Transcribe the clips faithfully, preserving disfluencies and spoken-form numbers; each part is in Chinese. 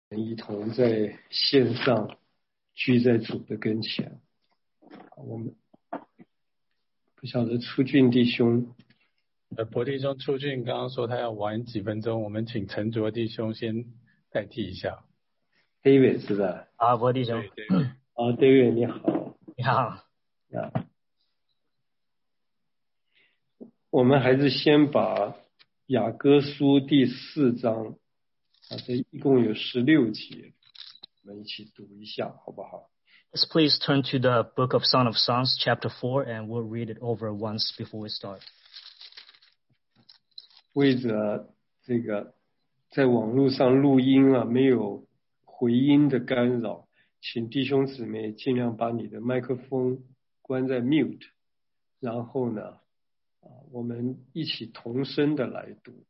一同在线上聚在主的跟前。我们不晓得出俊弟兄， 呃，博弟兄出俊刚刚说他要晚几分钟，我们请陈卓弟兄先代替一下。 David 是吧？ 啊，博弟兄。 对对。 啊 ，David 你好。 你好。 呀，我们还是先把雅歌书第四章啊，这一共有十六节，我们一起读一下，好不好？ Let's please turn to the book of Son of Songs, chapter four, and we'll read it over once before we start. 为着这个在网络上录音啊，没有回音的干扰，请弟兄姊妹尽量把你的麦克风关在 mute， 然后呢，啊，我们一起同声的来读。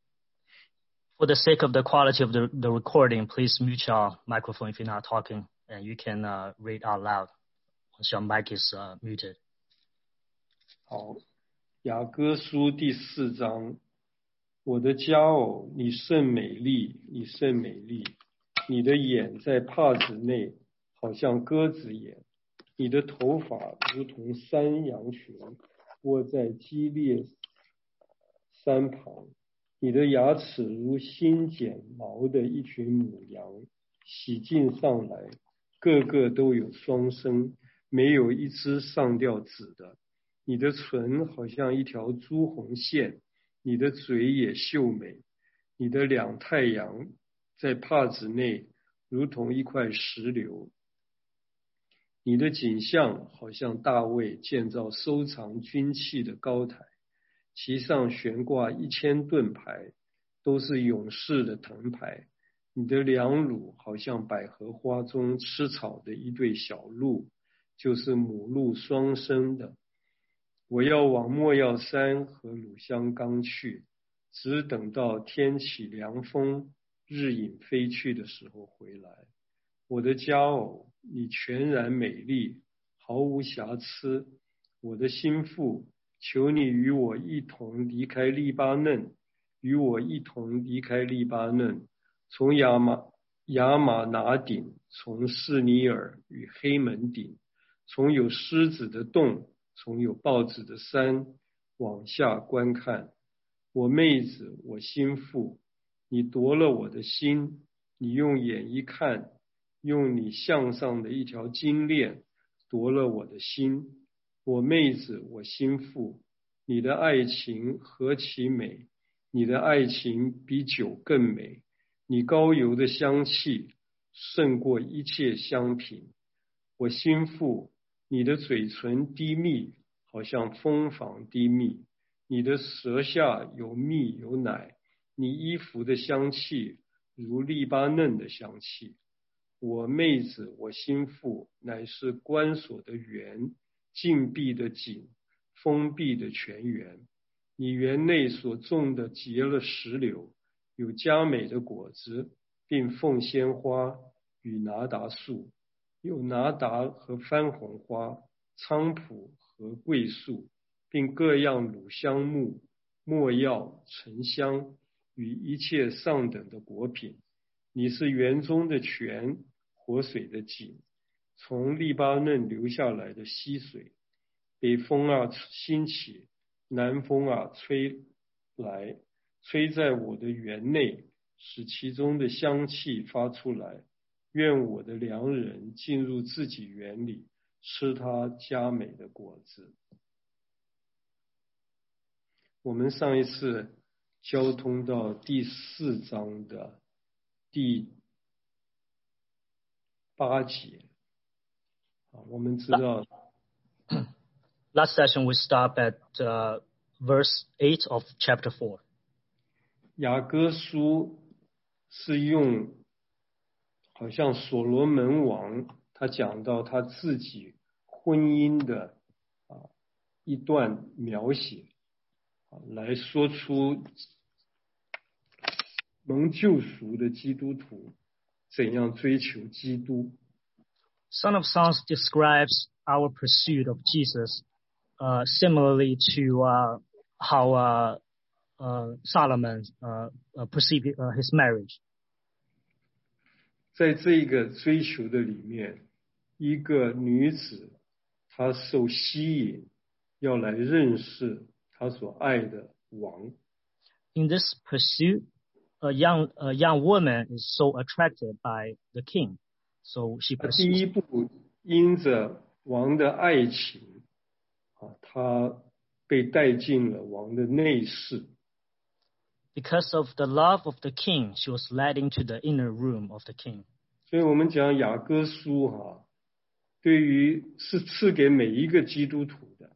For the sake of the quality of the, the recording, please mute your microphone if you're not talking, and you can uh, read out loud once your mic is uh, muted. 好，雅歌书第四章，我的佳偶，你甚美丽，你甚美丽，你的眼在帕子内，好像鸽子眼，你的头发如同山羊群，窝在基列山旁，你的牙齿如新剪毛的一群母羊，洗净上来，个个都有双生，没有一只上吊子的。你的唇好像一条朱红线，你的嘴也秀美，你的两太阳在帕子内如同一块石榴，你的景象好像大卫建造收藏军器的高台，其上悬挂一千盾牌，都是勇士的藤牌。你的两乳好像百合花中吃草的一对小鹿，就是母鹿双生的。我要往莫药山和鲁香冈去，只等到天起凉风，日影飞去的时候回来。我的佳偶，你全然美丽，毫无瑕疵。我的心腹，求你与我一同离开利巴嫩，与我一同离开利巴嫩，从亚玛亚玛拿顶，从士尼尔与黑门顶，从有狮子的洞，从有豹子的山往下观看。我妹子，我心腹，你夺了我的心，你用眼一看，用你项上的一条金链夺了我的心。我妹子，我心腹，你的爱情何其美，你的爱情比酒更美，你膏油的香气胜过一切香品。我心腹，你的嘴唇滴蜜，好像蜂房滴蜜，你的舌下有蜜有奶，你衣服的香气如利巴嫩的香气。我妹子，我心腹，乃是关锁的园，禁闭的井，封闭的泉源。你园内所种的结了石榴，有佳美的果子，并凤仙花与拿达树，有拿达和番红花、菖蒲和桂树，并各样乳香木、没药、沉香与一切上等的果品。你是园中的泉，活水的井，从利巴嫩流下来的溪水。北风啊兴起，南风啊吹来，吹在我的园内，使其中的香气发出来。愿我的良人进入自己园里，吃他佳美的果子。我们上一次交通到第四章的第八节，我们知道 Last session we stopped at uh, verse eight of chapter four. 雅歌书是用好像所罗门王他讲到他自己婚姻的啊一段描写，来说出蒙救赎的基督徒怎样追求基督。 Son of Songs describes our pursuit of Jesus uh, similarly to uh, how uh, uh, Solomon uh, uh, perceived uh, his marriage. 在这个追求的里面，一个女子她受吸引，要来认识她所爱的王。 In this pursuit, a young a young woman is so attracted by the king, so she 她第一 pursues. 步因着王的爱情啊，她被带进了王的内室。 Because of the love of the king, she was led into the inner room of the king. 所以我们讲雅歌书哈、啊，对于是赐给每一个基督徒的。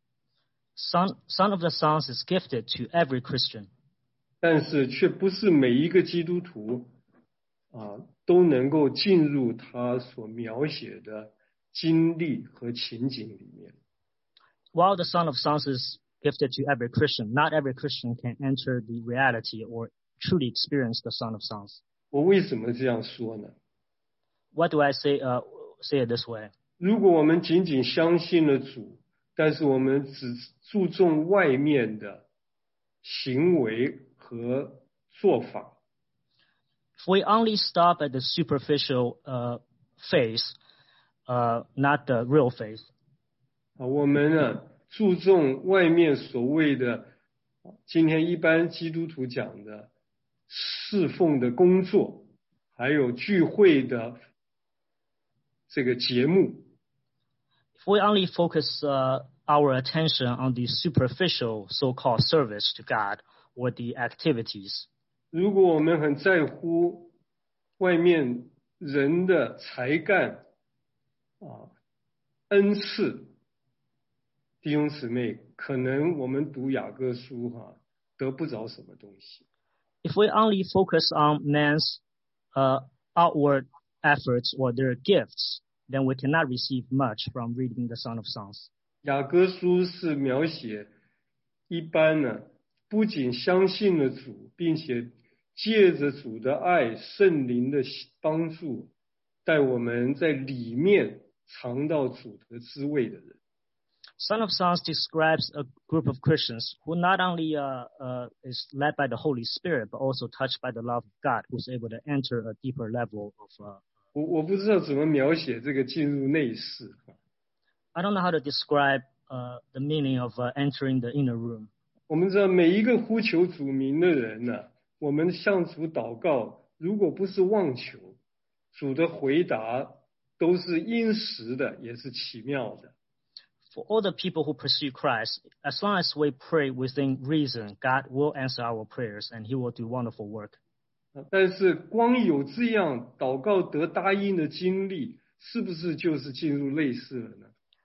Son, Son of the Sons is gifted to every Christian. 但是却不是每一个基督徒啊都能够进入他所描写的经历和情景里面。 While the Son of Sons is gifted to every Christian, not every Christian can enter the reality or truly experience the Son of Sons. 我为什么这样说呢？ What do I say? Uh, say it this way. 如果我们仅仅相信了主，但是我们只注重外面的行为和做法， If we only stop at the superficial uh, faith, uh, not the real faith, 啊，我们呢注重外面所谓的今天一般基督徒讲的侍奉的工作，还有聚会的这个节目。 if we only focus uh, our attention on the superficial so-called service to God or the activities, 如果我们很在乎外面人的才干啊、恩赐，弟兄姊妹，可能我们读雅歌书哈、啊，得不着什么东西。 if we only focus on man's uh, outward efforts or their gifts, then we cannot receive much from reading the Son of Songs. 雅歌书是描写一般呢，不仅相信了主，并且借着主的爱、圣灵的帮助，带我们在里面尝到主的滋味的人。 Son of Songs describes a group of Christians who not only uh, uh, is led by the Holy Spirit, but also touched by the love of God, who's able to enter a deeper level of. Uh, 我我不知道怎么描写这个进入内室。 I don't know how to describe uh, the meaning of uh, entering the inner room. 我们知道每一个呼求主名的人呢、啊，我们向主祷告，如果不是妄求，主的回答都是因时的，也是奇妙的。 For all the people who pursue Christ, as long as we pray within reason, God will answer our prayers and He will do wonderful work. 但是光有这样祷告得答应的经历，是不是就是进入类似了呢？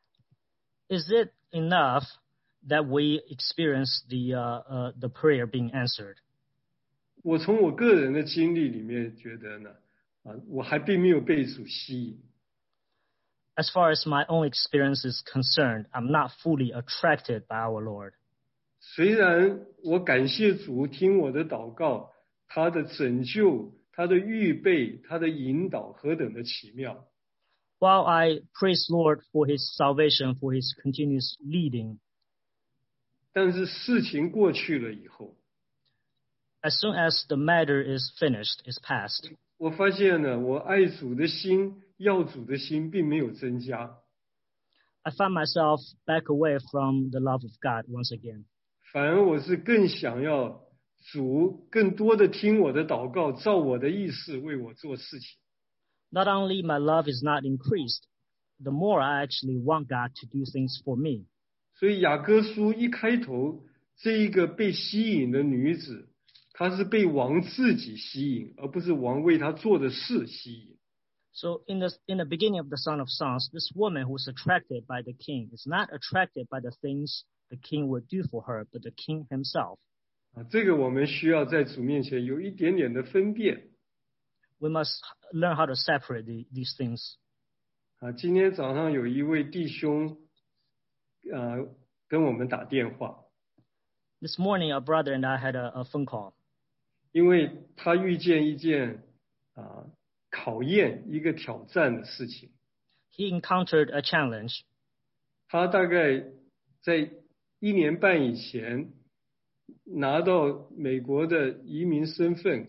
Is it enough that we experience the uh, uh, the prayer being answered? 我从我个人的经历里面觉得呢，啊，我还并没有被主吸引。 As far as my own experience is concerned, I'm not fully attracted by our Lord. 虽然我感谢主听我的祷告，他的拯救、他的预备、他的引导何等的奇妙。 While I praise Lord for His salvation, for His continuous leading, 但是事情过去了以后， as soon as the matter is finished, is past, 我发现呢，我爱主的心、要主的心并没有增加， I find myself back away from the love of God once again. 反而我是更想要主更多的听我的祷告，照我的意思为我做事情。 Not only my love is not increased, the more I actually want God to do things for me. 所以雅歌书一开头，这一个被吸引的女子，她是被王自己吸引，而不是王为她做的事吸引。 So in the in the beginning of the Son of Songs, this woman who's attracted by the king is not attracted by the things the king would do for her, but the king himself. 啊，这个我们需要在主面前有一点点的分辨。 We must learn how to separate the, these things. 啊，今天早上有一位弟兄，呃，跟我们打电话， This morning, our brother and I had a, a phone call. 因为他遇见一件啊考验、一个挑战的事情。 He encountered a challenge. 他大概在一年半以前拿到美国的移民身份，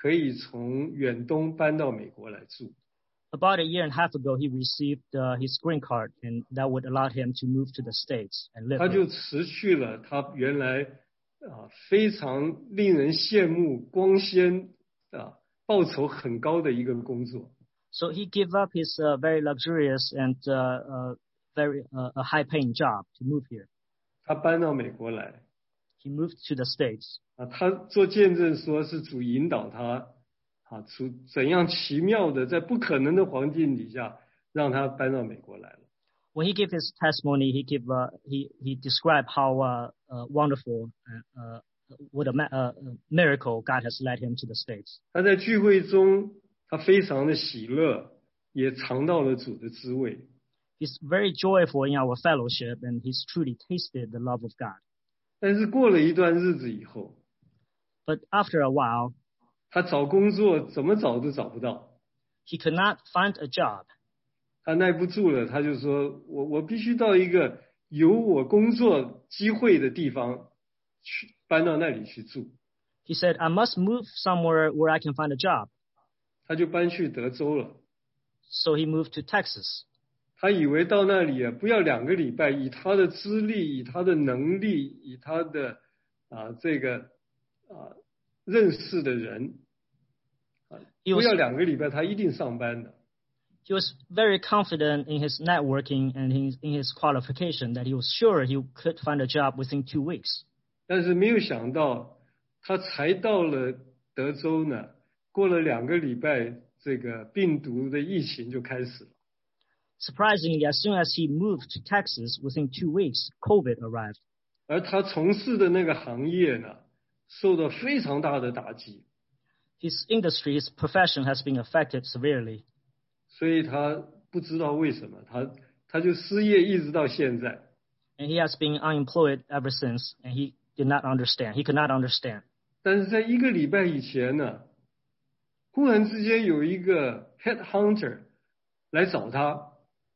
可以从远东搬到美国来住。 About a year and a half ago, he received uh, his green card, and that would allow him to move to the States and live 他 here. 就辞去了他原来啊非常令人羡慕、光鲜啊报酬很高的一个工作。 So he gave up his uh, very luxurious and uh, uh, very uh, a high-paying job to move here. 他搬到美国来 He moved to the States. 啊，他做见证说是主引导他啊，主怎样奇妙的在不可能的环境底下让他搬到美国来了。 When he gave his testimony, he gave uh, he he described how uh, uh, wonderful uh, uh, what a ma- uh, miracle God has led him to the States. 他在聚会中，他非常的喜乐，也尝到了主的滋味。 He's very joyful in our fellowship, and he's truly tasted the love of God. 但是过了一段日子以后， But after a while, 他找工作怎么找都找不到， he could not find a job. 他耐不住了，他就说：“我我必须到一个有我工作机会的地方去，搬到那里去住。” He said, "I must move somewhere where I can find a job." 他就搬去德州了。 So he moved to Texas. 他以为到那里啊，不要两个礼拜，以他的资历，以他的能力，以他的啊这个啊认识的人，啊 He 不 was 要两个礼拜，他一定上班的。 he was very confident in his networking and his, in his qualification that he was sure he could find a job within two weeks. 但是没有想到，他才到了德州呢，过了两个礼拜，这个病毒的疫情就开始了。 Surprisingly, as soon as he moved to Texas, within two weeks, COVID arrived. 而他从事的那个行业呢，受到非常大的打击， His industry, his profession has been affected severely. 所以他不知道为什么，他他就失业一直到现在。 And he has been unemployed ever since, and he did not understand. He could not understand. 但是在一个礼拜以前呢，忽然之间有一个 headhunter 来找他，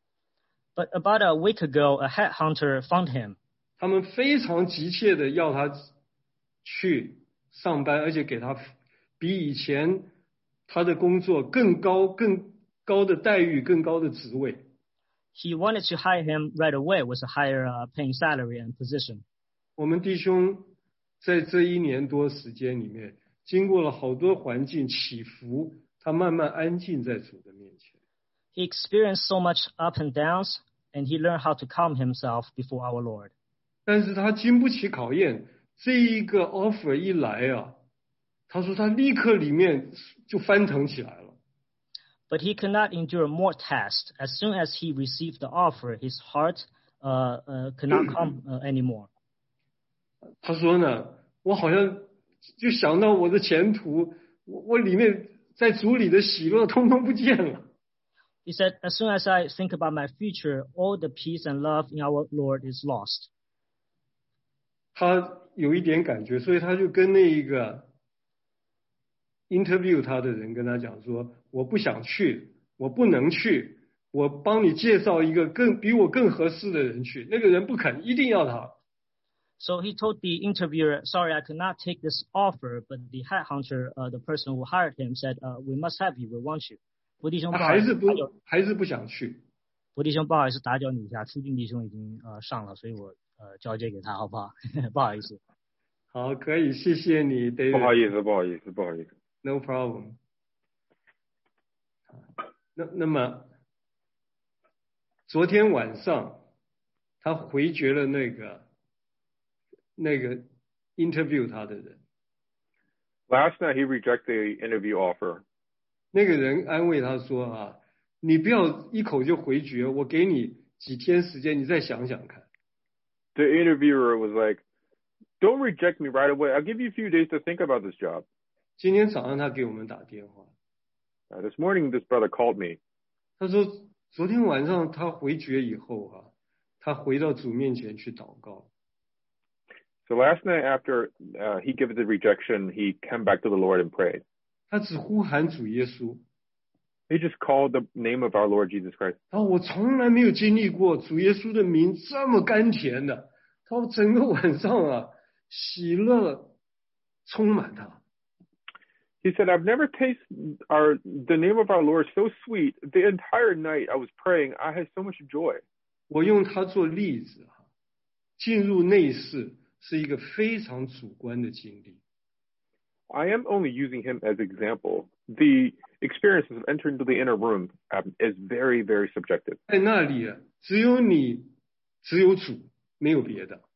But about a week ago, a headhunter found him. 他们非常急切的要他去上班，而且给他比以前他的工作更高、更高的待遇、更高的职位。 He wanted to hire him right away with a higher uh, paying salary and position. 我们弟兄在这一年多时间里面，经过了好多环境起伏，他慢慢安静在主的面前。 He experienced so much up and downs, and he learned how to calm himself before our Lord. 但是他经不起考验，这一个 offer 一来啊，他说他立刻里面就翻腾起来了。 But he could not endure more tests. As soon as he received the offer, his heart uh, uh, could not calm uh, anymore. 他说呢，我好像就想到我的前途，我我里面在主里的喜乐通通不见了。 He said, as soon as I think about my future, all the peace and love in our Lord is lost. 他有一点感觉，所以他就跟那一个 interview 他的人跟他讲说，我不想去，我不能去，我帮你介绍一个更比我更合适的人去。那个人不肯，一定要他。 So he told the interviewer, sorry, I could not take this offer, but the headhunter, uh, the person who hired him, said, uh, we must have you, we want you. 佛弟兄他不好意思， 还是不打搅还是不想去。 佛弟兄不好意思打搅你一下，初进弟兄已经呃上了，所以我呃交接给他，好不好？不好意思。 好，可以，谢谢你 ，David。 不好意思，不好意思，不好意思。 No problem。那那么，昨天晚上他回绝了那个那个 interview 他的人。 Last night he rejected the interview offer. 那个人安慰他说：“啊，你不要一口就回绝，我给你几天时间，你再想想看。” The interviewer was like, "Don't reject me right away. I'll give you a few days to think about this job." 今天早上他给我们打电话， Uh, this morning, this brother called me. 他说昨天晚上他回绝以后啊，他回到主面前去祷告。 So last night, after uh, he gave the rejection, he came back to the Lord and prayed. 他只呼喊主耶稣。 He just called the name of our Lord Jesus Christ. 他说我从来没有经历过主耶稣的名这么甘甜的。他说整个晚上啊，喜乐充满他。 He said, I've never tasted our the name of our Lord so sweet. The entire night I was praying, I had so much joy. 我用它做例子哈，进入内室是一个非常主观的经历。 I am only using him as example. The experience of entering to the inner room um, is very, very subjective. 在那里啊，只有你，只有主，没有别的。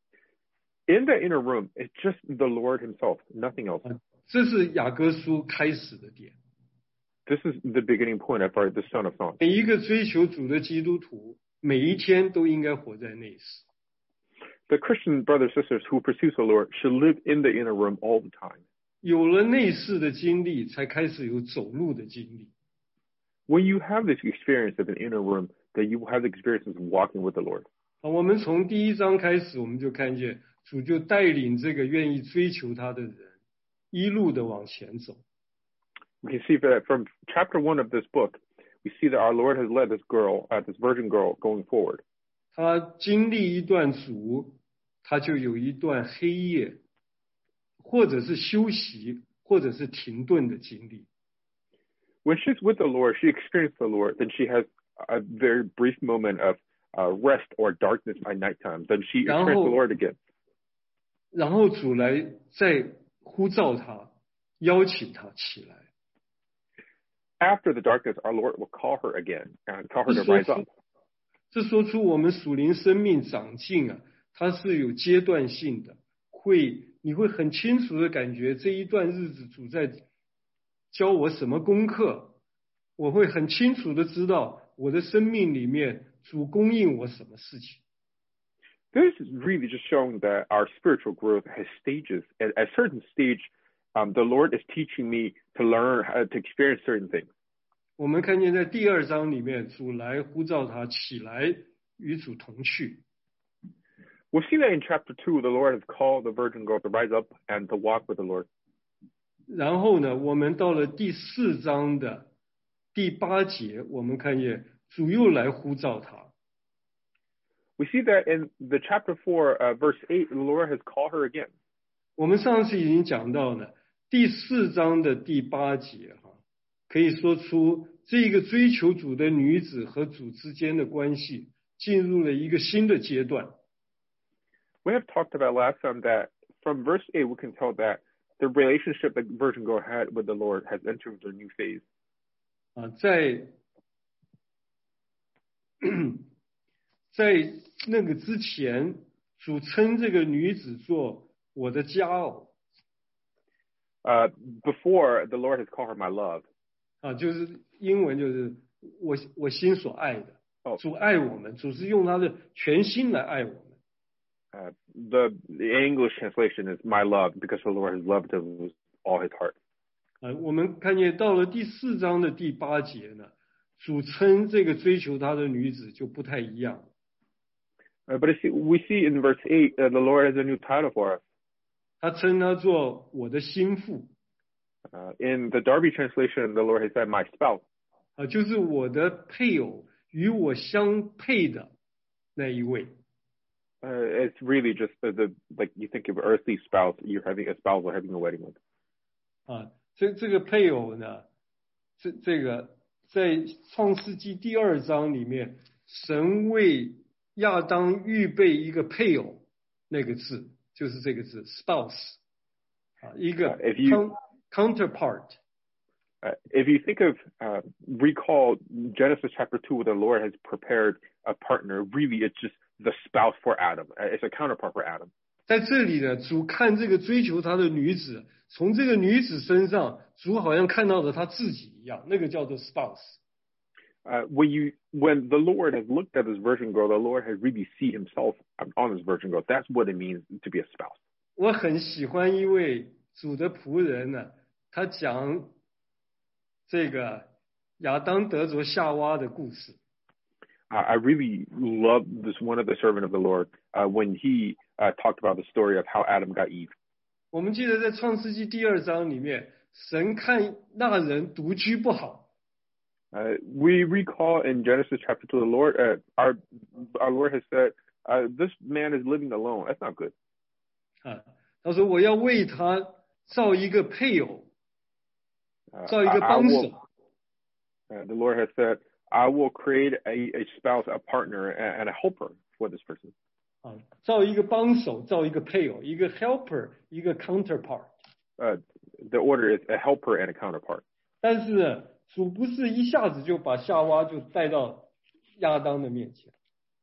In the inner room, it's just the Lord himself, nothing else. 这是雅各书开始的点。 This is the beginning point of our, the Son of Songs. 每一个追求主的基督徒，每一天都应该活在内室。 The Christian brothers and sisters who pursue the Lord should live in the inner room all the time. 有了内室的经历，才开始有走路的经历。 When you have this experience of an inner room, then you will have the experience of walking with the Lord. 啊，我们从第一章开始，我们就看见主就带领这个愿意追求他的人，一路的往前走。 We can see that from chapter one of this book, we see that our Lord has led this girl, uh, this virgin girl, going forward. 他经历一段主，他就有一段黑夜，或者是休息，或者是停顿的经历。 When she's with the Lord, she experienced the Lord. Then she has a very brief moment of uh, rest or darkness by nighttime. Then she experienced the Lord again. 然后主来再呼召他，邀请他起来。 After the darkness, our Lord will call her again and call her to rise up. 这说出我们属灵生命长进啊，它是有阶段性的，会你会很清楚的感觉这一段日子主在教我什么功课，我会很清楚的知道我的生命里面主供应我什么事情。 This is really just showing that our spiritual growth has stages. At a certain stage, um, the Lord is teaching me to learn how to experience certain things. 我们看见在第二章里面，主来呼召他起来与主同去。 We'll see that in chapter two, the Lord has called the virgin girl to rise up and to walk with the Lord. 然后呢，我们到了第四章的第八节，我们看见主又来呼召他。 We see that in the chapter four, uh, verse eight, the Lord has called her again. 我们上次已经讲到了第四章的第八节哈，可以说出这个追求主的女子和主之间的关系进入了一个新的阶段。 We have talked about last time that from verse eight, we can tell that the relationship that virgin girl had with the Lord has entered a new phase. 啊，在在那个之前，主称这个女子做我的佳偶。 Uh, before the Lord has called her my love. 啊，就是英文就是我我心所爱的。 哦， 主爱我们，主是用他的全心来爱我们。 Uh, the, the English translation is my love because the Lord has loved us with all his heart. 啊，我们看见到了第四章的第八节呢，主称这个追求他的女子就不太一样。 Uh, but see, we see in verse eight, uh, the Lord has a new title for us. 他称她做我的心腹。 Uh, in the Darby translation, the Lord has said my spouse. 啊，就是我的配偶，与我相配的那一位。 Uh, it's really just the, the like you think of earthly spouse, you're having a spouse or having a wedding with. 啊，这这个配偶呢，这这个在创世纪第二章里面，神为亚当预备一个配偶，那个字就是这个字 spouse 啊，一个 Uh, if you- counterpart。 Uh, if you think of, uh, recall Genesis chapter two, where the Lord has prepared a partner, really it's just the spouse for Adam. It's a counterpart for Adam. 在这里呢，主看这个追求他的女子，从这个女子身上，主好像看到了他自己一样，那个叫做 spouse。 Uh, when you, when the Lord has looked at this virgin girl, the Lord has really seen himself on this virgin girl. That's what it means to be a spouse. 我很喜欢一位主的仆人呢，他讲这个亚当得着夏娃的故事。 Uh, I really love this one of the servant of the Lord uh, when he uh, talked about the story of how Adam got Eve. 我们记得在创世纪第二章里面，神看那人独居不好， Uh, we recall in Genesis chapter two, the Lord, uh, our our Lord has said, uh, "This man is living alone. That's not good." 啊，他说我要为他造一个配偶， Uh, 造一个 I, I 帮 will, 手。 uh, the Lord has said, I will create a, a spouse, a partner, and, and a helper for this person. 啊，造一个帮手，造一个配偶，一个 helper， 一个 counterpart。 Uh, the order is a helper and a counterpart. 但是呢，主不是一下子就把夏娃就带到亚当的面前。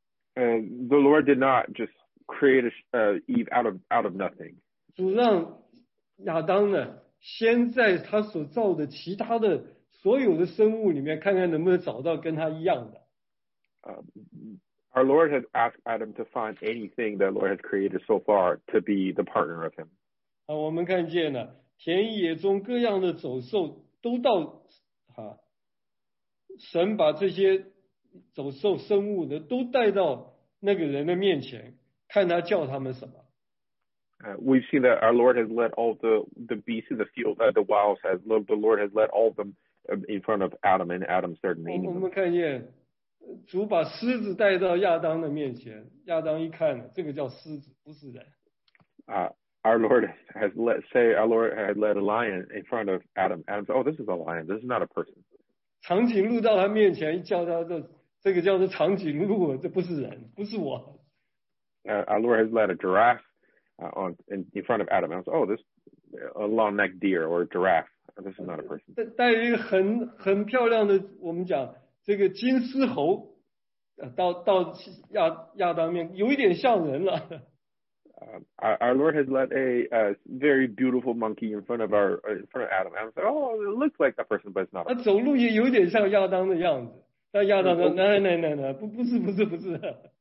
And the Lord did not just create a, uh, Eve out of out of nothing. 主让亚当呢，先在他所造的其他的所有的生物里面，看看能不能找到跟他一样的。 Uh, our Lord has asked Adam to find anything that Lord has created so far to be the partner of him. 啊，我们看见了田野中各样的走兽都到啊，神把这些走兽生物的都带到那个人的面前，看他叫他们什么。 Uh, we've seen that our Lord has led all the the beasts in the field, uh, the wilds has the Lord has led all of them in front of Adam, and Adam started 我 naming 我 them. 们看见主把狮子带到亚当的面前，亚当一看，这个叫狮子，不是人。 Uh, our Lord has let say our Lord had led a lion in front of Adam. Adam said, "Oh, this is a lion. This is not a person." 长颈鹿到他面前一叫他，这这个叫做长颈鹿，这不是人，不是我。 Uh, our Lord has led a giraffe uh, on in, in front of Adam. And I was, "Oh, this a long-necked deer or a giraffe. This is not a person." 带带一个很很漂亮的，我们讲这个金丝猴，呃到到亚亚当面，有一点像人了。 Uh, our, our Lord has led a, a very beautiful monkey in front of our in front of Adam. Adam said, "Oh, it looks like a person, but it's not." 他走路也有点像亚当的样子，但亚当说：“来来来来，不不是不是不是。”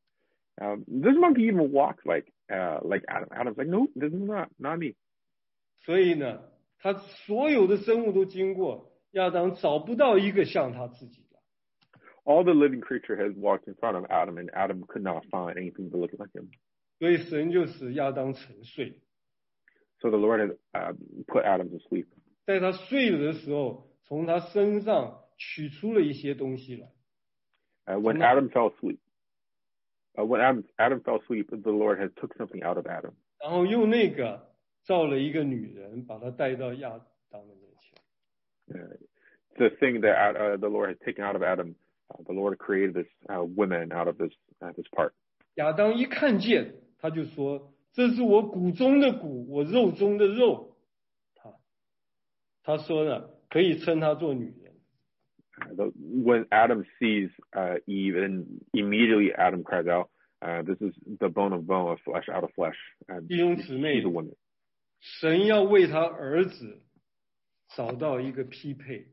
Um, this monkey even walks like uh, like Adam. Adam's like, "No, this is not not me." 所以呢，他所有的生物都经过亚当，找不到一个像他自己的。 All the living creature has walked in front of Adam, and Adam could not find anything to look like him. 所以神就使亚当沉睡， So the Lord has uh, put Adam to sleep. 在他睡了的时候，从他身上取出了一些东西来。 Uh, when Adam fell asleep, uh, when Adam, Adam fell asleep, the Lord has took something out of Adam. 然后用那个造了一个女人，把她带到亚当的面前。 Uh, the thing that uh, the Lord has taken out of Adam, uh, the Lord created this uh, woman out of this uh, this part. 亚当一看见，他就说：“这是我骨中的骨，我肉中的肉。”他他说呢，可以称她做女人。 Uh, the, when Adam sees uh, Eve, and immediately Adam cries out, uh, "This is the bone of bone, of flesh out of flesh." And 弟兄姊妹 she's a woman. 神要为他儿子找到一个匹配。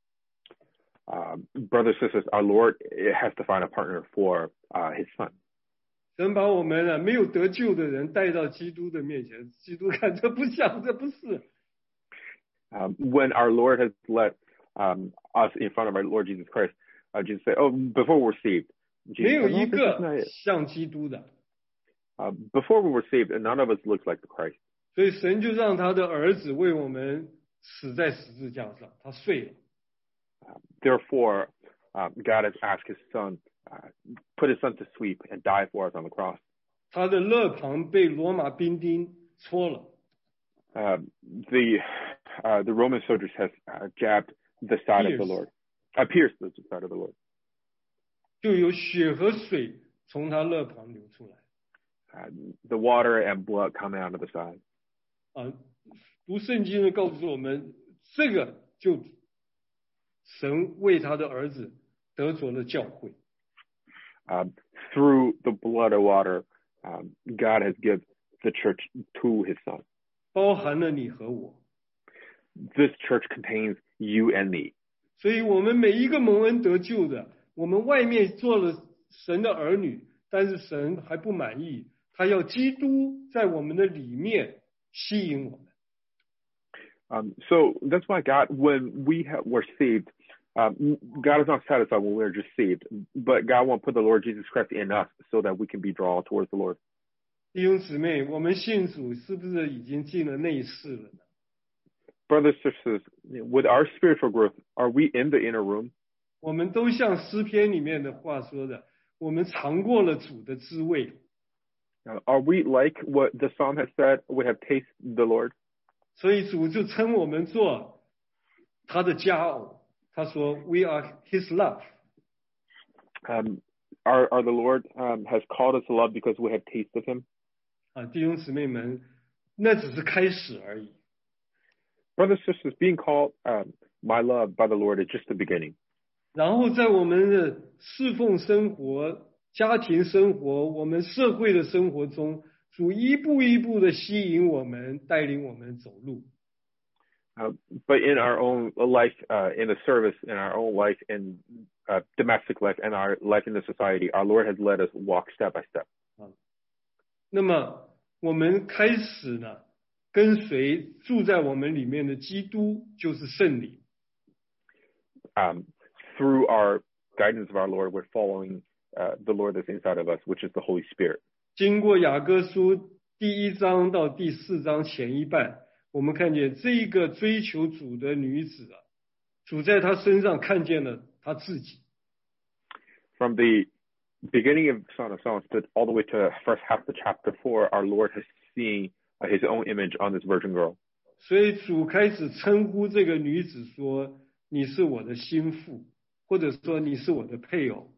Uh, brothers and sisters, our Lord has to find a partner for uh, His Son. 神把我们呢没有得救的人带到基督的面前，基督看这不像，这不是。 Um, when our Lord has let um, us in front of our Lord Jesus Christ, uh, Jesus said, "Oh, before we're saved, 没 Jesus 有 said, 一 no, this is 个 not it." 像基督的， Uh, before we were saved, none of us looks like the Christ. 所以神就让他的儿子为我们死在十字架上，他睡了。 Uh, therefore, uh, God has asked His Son, uh, put His Son to sleep and die for us on the cross. 他的肋旁被罗马兵丁戳了， Uh, the uh, the Roman soldiers has uh, jabbed the side of the Pierced. Lord, uh, pierced the side of the Lord. 就有血和水从他肋旁流出来。 Uh, the water and blood coming out of the side. 啊，读圣经的告诉我们，这个就神为他的儿子得着了教会。 Uh, through the blood or water, um, God has given the church to His Son. 包含了你和我， This church contains you and me. 所以我们每一个蒙恩得救的，我们外面做了神的儿女，但是神还不满意，他要基督在我们的里面吸引我们。 Um, so that's why God, when we have, were saved, um, God is not satisfied when we're just saved, but God wants to put the Lord Jesus Christ in us so that we can be drawn towards the Lord. 弟兄姊妹，我们信主是不是已经进了内室了呢？ Brothers and sisters, with our spiritual growth, are we in the inner room? 我们都像诗篇里面的话说的，我们尝过了主的滋味。 Uh, are we like what the psalm has said? We have tasted the Lord. 所以主就称我们做他的佳偶，他说 We are His love. Um, our, our the Lord um, has called us to love because we have tasted Him. 啊，弟兄姊妹们，那只是开始而已。 Brothers and sisters, being called um, my love by the Lord is just the beginning. 然后在我们的侍奉生活、家庭生活、我们社会的生活中，主一步一步的吸引我们，带领我们走路。 Uh, but in our own life, uh, in the service, in our own life, in uh, domestic life, and our life in the society, our Lord has led us walk step by step. 啊，那么我们开始呢，跟随住在我们里面的基督，就是圣灵。 Um, through our guidance of our Lord, we're following uh, the Lord that's inside of us, which is the Holy Spirit. 经过雅各书第一章到第四章前一半，我们看见这个追求主的女子啊，主在她身上看见了她自己。 From the beginning of Song of Songs to all the way to first half of chapter four, our Lord has seen uh, His own image on this virgin girl. 所以主开始称呼这个女子说：“你是我的心腹，或者说你是我的配偶。”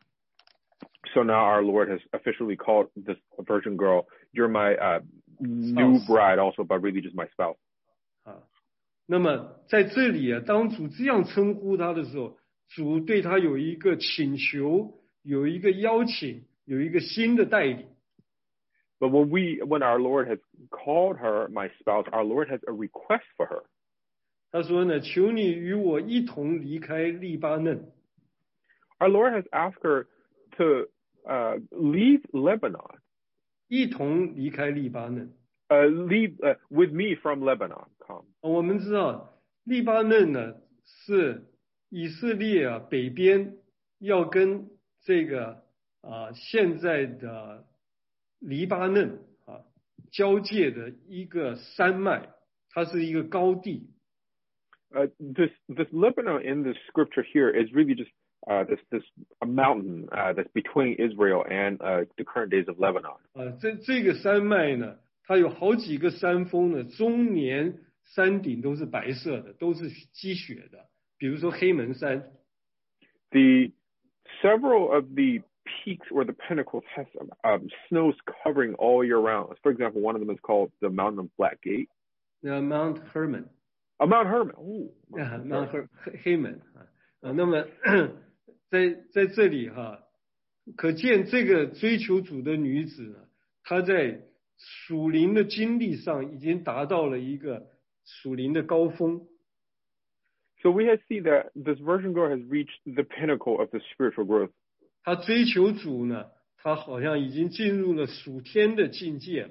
So now our Lord has officially called this virgin girl, you're my uh, new bride also, but really just my spouse. 啊，那么在这里啊，当主这样称呼她的时候，主对她有一个请求，有一个邀请，有一个新的带领。 But when we, when our Lord has called her my spouse, our Lord has a request for her. 他说呢，求你与我一同离开利巴嫩。 Our Lord has asked her to uh, leave Lebanon. 一同离开利巴嫩。 Uh, leave uh, with me from Lebanon. Come. 我们知道利巴嫩呢是以色列啊北边要跟这个啊现在的黎巴嫩啊交界的一个山脉，它是一个高地。 Uh, this this Lebanon in the scripture here is really just uh, this this a mountain uh, that's between Israel and uh, the current days of Lebanon. 啊，这这个山脉呢，它有好几个山峰呢，终年山顶都是白色的，都是积雪的。比如说黑门山。 The several of the peaks or the pinnacles has um, snows covering all year round. For example, one of them is called the Mountain of Black Gate. Uh, Mount Hermon. Oh, Mount Hermon. Oh, yeah, Mount Her 黑门啊。呃，那么在在这里哈，可见这个追求主的女子呢，她在属灵的经历上已经达到了一个属灵的高峰。 So we have seen that this virgin girl has reached the pinnacle of the spiritual growth. 她追求主呢，她好像已经进入了属天的境界。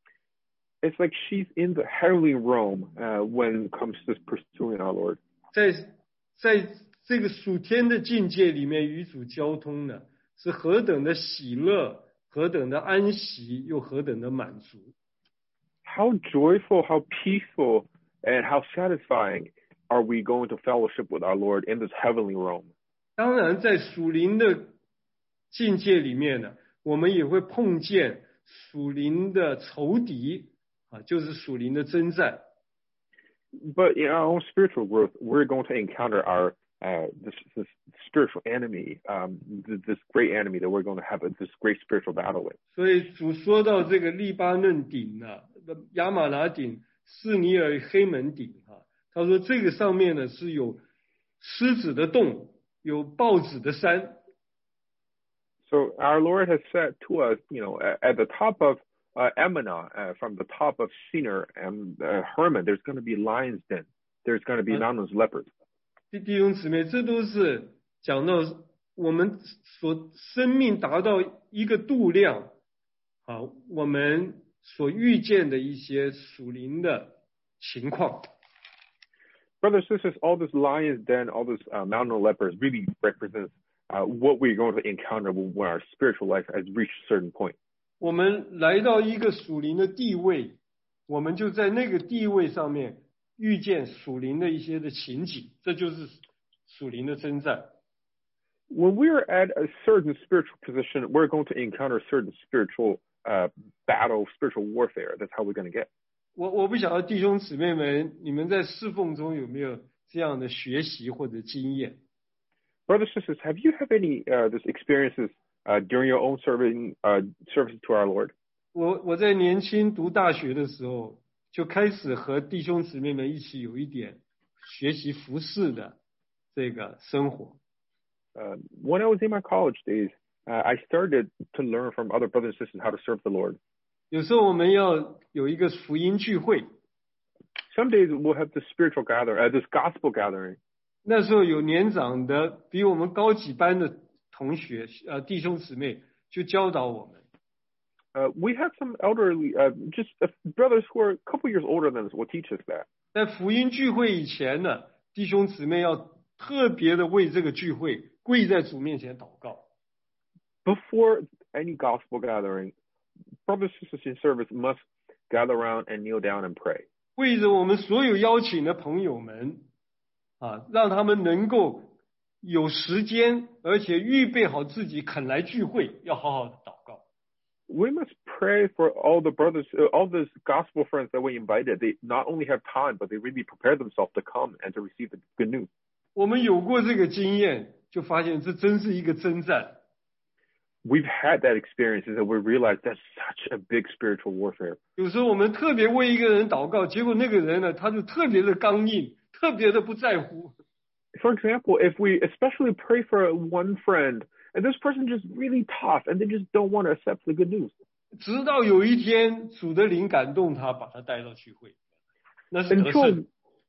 It's like she's in the heavenly realm uh, when it comes to pursuing our Lord. 在在这个属天的境界里面与主交通呢，是何等的喜乐，何等的安息，又何等的满足。 How joyful, how peaceful, and how satisfying are we going to fellowship with our Lord in this heavenly realm? 当然，在属灵的境界里面呢，我们也会碰见属灵的仇敌啊，就是属灵的征战。 But in our own spiritual growth, we're going to encounter our uh, this, this spiritual enemy, um, this great enemy that we're going to have this great spiritual battle with. 所以主说到这个利巴嫩顶啊，亚玛拿顶、士尼尔黑门顶啊，他说这个上面呢是有狮子的洞，有豹子的山。 So our Lord has said to us, you know, at the top of uh, Emana, uh, from the top of Sinai and uh, Hermon, there's going to be lions den. There's going to be mountains leopards. 弟兄姊妹，这都是讲到我们所生命达到一个度量，啊，我们所遇见的一些属灵的情况。 Brothers and sisters, all this lions den, all this uh, mountain leopards really represents uh, what we're going to encounter when our spiritual life has reached a certain point. 我们来到一个属灵的地位，我们就在那个地位上面遇见属灵的一些的情景，这就是属灵的征战。 When we're at a certain spiritual position, we're going to encounter certain spiritual uh, battle, spiritual warfare. That's how we're going to get. 我我不晓得弟兄姊妹们，你们在侍奉中有没有这样的学习或者经验。 Brothers and sisters, have you had any uh, this experiences uh, during your own serving uh, service to our Lord? 我我在年轻读大学的时候，就开始和弟兄姊妹们一起有一点学习服侍的这个生活。 Uh, when I was in my college days, uh, I started to learn from other brothers and sisters how to serve the Lord. 有时候我们要有一个福音聚会， Some days we'll have this spiritual gather, uh, this gospel gathering. 那时候有年长的比我们高几班的同学，呃，弟兄姊妹就教导我们。 Uh, we have some elderly, uh, just uh, brothers who are a couple years older than us will teach us that. 在福音聚会以前呢，弟兄姊妹要特别的为这个聚会跪在主面前祷告。 Before any gospel gathering, brothers and sisters in service must gather around and kneel down and pray. 为着我们所有邀请的朋友们，啊，让他们能够有时间，而且预备好自己肯来聚会，要好好的祷告。 We must pray for all the brothers, uh, all those gospel friends that we invited. They not only have time, but they really prepare themselves to come and to receive the good news. 我们有过这个经验，就发现这真是一个征战。 We've had that experience, and we realize that's such a big spiritual warfare. 有时候我们特别为一个人祷告，结果那个人呢，他就特别的刚硬，特别的不在乎。 For example, if we especially pray for one friend, and this person just really tough, and they just don't want to accept the good news. 直到有一天，主的灵感动他，把他带到聚会，那是得胜。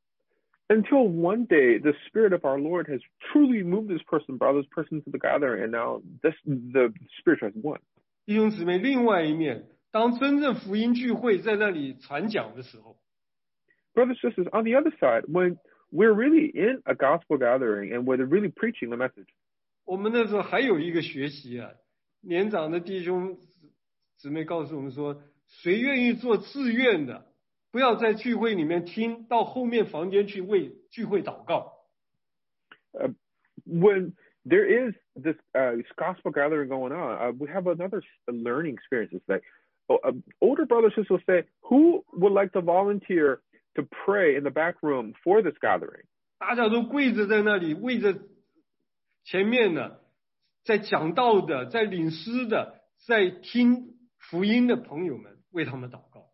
Until one day, the Spirit of our Lord has truly moved this person, brought this person to the gathering, and now this, the Spirit has won. 弟兄姊妹，另外一面，当真正福音聚会在那里传讲的时候， Brothers and sisters, on the other side, when we're really in a gospel gathering and we're really preaching the message, 我们那时候还有一个学习啊，年长的弟兄姊妹告诉我们说，谁愿意做自愿的，不要在聚会里面听，到后面房间去为聚会祷告。 Uh, when there is this uh, gospel gathering going on, uh, we have another learning experience. It's like uh, older brothers and sisters will say, who would like to volunteer to pray in the back room for this gathering? 大家都跪着在那里，为着前面呢，在讲道的，在领诗的，在听福音的朋友们，为他们祷告。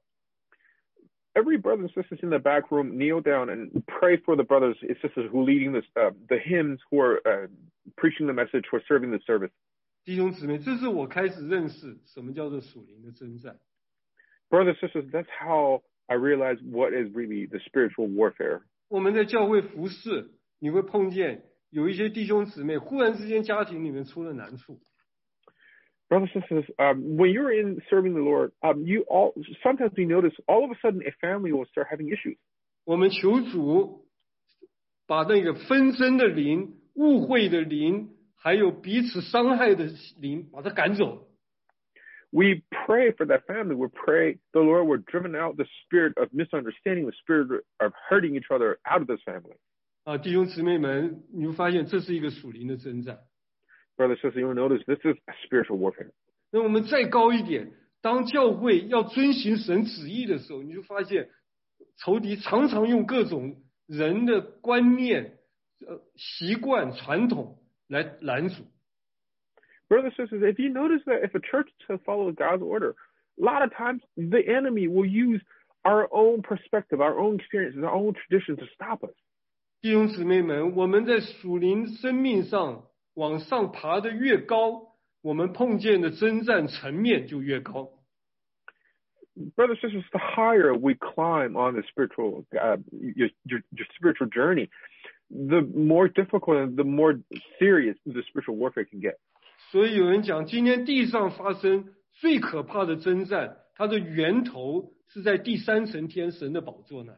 Every brother and sisters in the back room kneel down and pray for the brothers and sisters who are leading this, uh, the hymns, who are uh, preaching the message, who are serving the service. 弟兄姊妹，这是我开始认识什么叫做属灵的征战。 Brothers and sisters, that's how I realized what is really the spiritual warfare. 我们在教会服侍，你会碰见有一些弟兄姊妹，忽然之间家庭里面出了难处。 Brothers and sisters, um, when you're in serving the Lord, um, you all sometimes we notice all of a sudden a family will start having issues. 我们求主把那个纷争的灵、误会的灵，还有彼此伤害的灵，把它赶走。 We pray for that family. We pray the Lord will driven out the spirit of misunderstanding, the spirit of hurting each other out of this family. 啊，弟兄姊妹们，你会发现这是一个属灵的征战。 Brothers and sisters, you will notice this is a spiritual warfare. 那我们再高一点，当教会要遵行神旨意的时候，你就发现仇敌常常用各种人的观念、呃习惯、传统来拦阻。 Brothers and sisters, if you notice that if a church has followed God's order, a lot of times the enemy will use our own perspective, our own experiences, our own traditions to stop us. 弟兄姊妹们，我们在属灵生命上往上爬得越高，我们碰见的征战层面就越高。 Brothers and sisters, the higher we climb on the spiritual, uh, your, your, your spiritual journey, the more difficult and the more serious the spiritual warfare can get. 所以有人讲，今天地上发生最可怕的征战，它的源头是在第三层天神的宝座那里。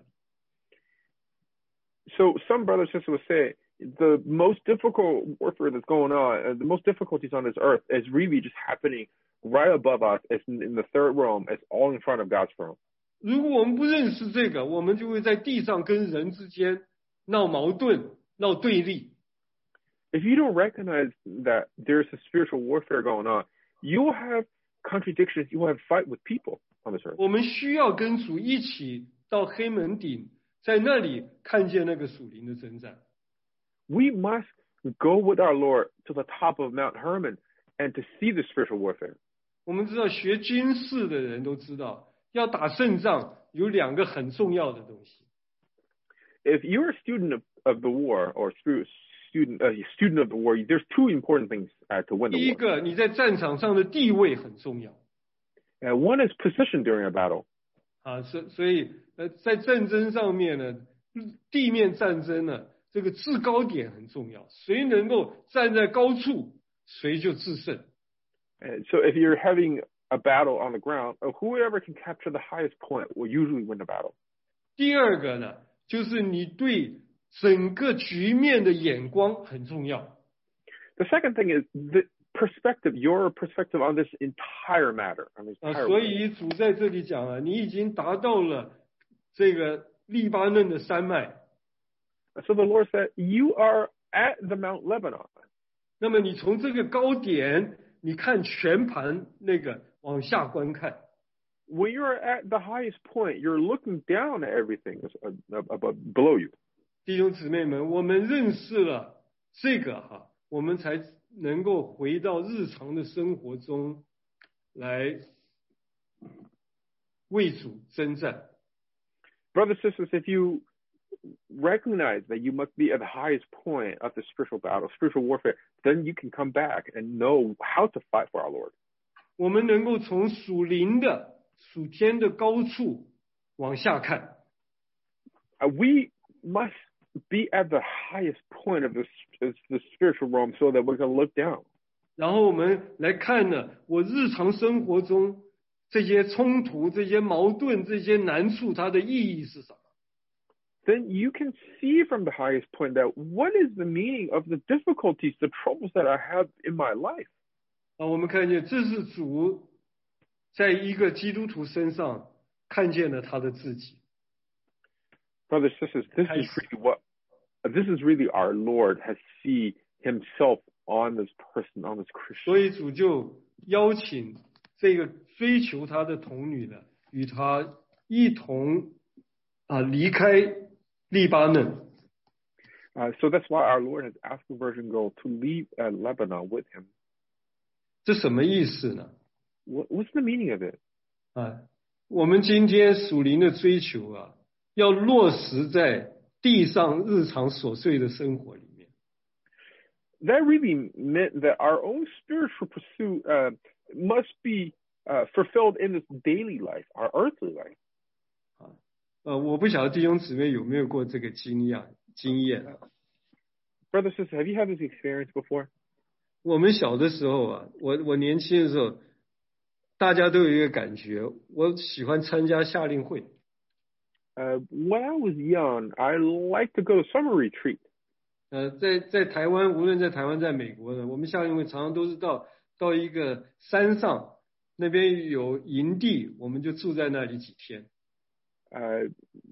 So some brothers and sisters will say the most difficult warfare that's going on, uh, the most difficulties on this earth is really just happening right above us. It's in, in the third realm. It's all in front of God's throne. 如果我们不认识这个，我们就会在地上跟人之间闹矛盾、闹对立。 If you don't recognize that there's a spiritual warfare going on, you will have contradictions. You will have fight with people on this earth. 我们需要跟主一起到黑门顶， 在那里看见那个属灵的征战。 We must go with our Lord to the top of Mount Hermon and to see the spiritual warfare. 我们知道学军事的人都知道，要打胜仗有两个很重要的东西。 If you're a student of, of the war or student, uh, student of the war, there's two important things uh, to win the 第一 war. 个，你在战场上的地位很重要。 Uh, one is position during a battle. 啊，所所以呃，在战争上面呢，地面战争呢，这个制高点很重要，谁能够站在高处，谁就制胜。 Uh, so if you're having a battle on the ground, uh, whoever can capture the highest point will usually win the battle. 第二个呢，就是你对整个局面的眼光很重要。 The second thing is the perspective, your perspective on this entire matter. On this 啊， entire 所 war. 以主在这里讲啊，你已经达到了这个黎巴嫩的山脉， So the Lord said, you are at the Mount Lebanon. 那么你从这个高点，你看全盘那个往下观看。 When you're at the highest point, you're looking down at everything above, below you. 弟兄姊妹们，我们认识了这个哈，我们才能够回到日常的生活中来为主征战。 Brothers and sisters, if you recognize that you must be at the highest point of the spiritual battle, spiritual warfare, then you can come back and know how to fight for our Lord. 我们能够从属灵的、属天的高处往下看。 Uh, we must be at the highest point of the, the spiritual realm so that we can look down. 然后我们来看呢，我日常生活中这些冲突、这些矛盾、这些难处，它的意义是什么？ Then you can see from the highest point that what is the meaning of the difficulties, the troubles that I have in my life. 啊，我们看见这是主在一个基督徒身上看见了他的自己。 Brothers and sisters, this is really what, this is really our Lord has seen himself on this person, on this 所 Christian. 以主就邀请这个追求他的童女呢，与他一同啊离开黎巴嫩。 Uh, so that's why our Lord has asked the virgin girl to leave uh, Lebanon with him. 这什么意思呢？ What, what's the meaning of it? 啊，我们今天属灵的追求啊，要落实在地上日常琐碎的生活里面。 That really meant that our own spiritual pursuit uh, must be uh, fulfilled in this daily life, our earthly life. 啊，呃，我不晓得弟兄姊妹有没有过这个经验经验啊？ Brothers and sisters, have you had this experience before? 我们小的时候啊，我我年轻的时候，大家都有一个感觉，我喜欢参加夏令会。 Uh, when I was young, I liked to go to summer retreat. 呃，在在台湾，无论在台湾，在美国呢，我们夏令会常常都是到到一个山上，那边有营地，我们就住在那里几天。 Uh,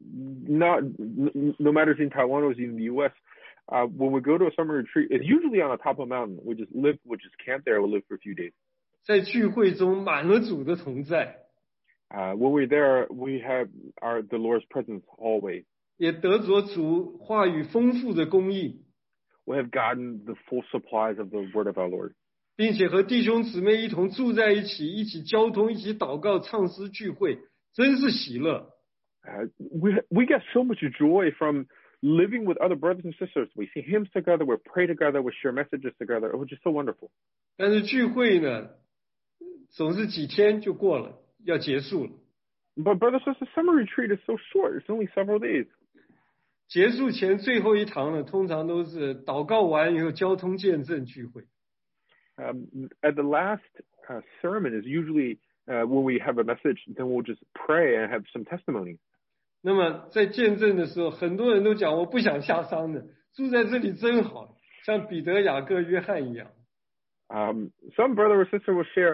not no matter if in Taiwan or in the U S, uh, when we go to a summer retreat, it's usually on the top of a mountain. We just live, we just camp there. We live for a few days. 在聚会中满了主的同在， Uh, when we're there, we have our the Lord's presence always. 也得着主话语丰富的供应， We have gotten the full supplies of the word of our Lord. 并且和弟兄姊妹一同住在一起，一起交通，一起祷告、唱诗聚会，真是喜乐。 Uh, we we get so much joy from living with other brothers and sisters. We sing hymns together, we pray together, we share messages together. It was just so wonderful. 但是聚会呢，总是几天就过了，要结束了。 But brothers and sisters, summer retreat is so short. It's only several days. 结束前最后一堂呢，通常都是祷告完以后交通见证聚会。 Um, at the last uh, sermon is usually uh, when we have a message, then we'll just pray and have some testimony. 那么在见证的时候，很多人都讲我不想下山了，住在这里真好，像彼得、雅各、约翰一样。 Um, some brother or sister will share,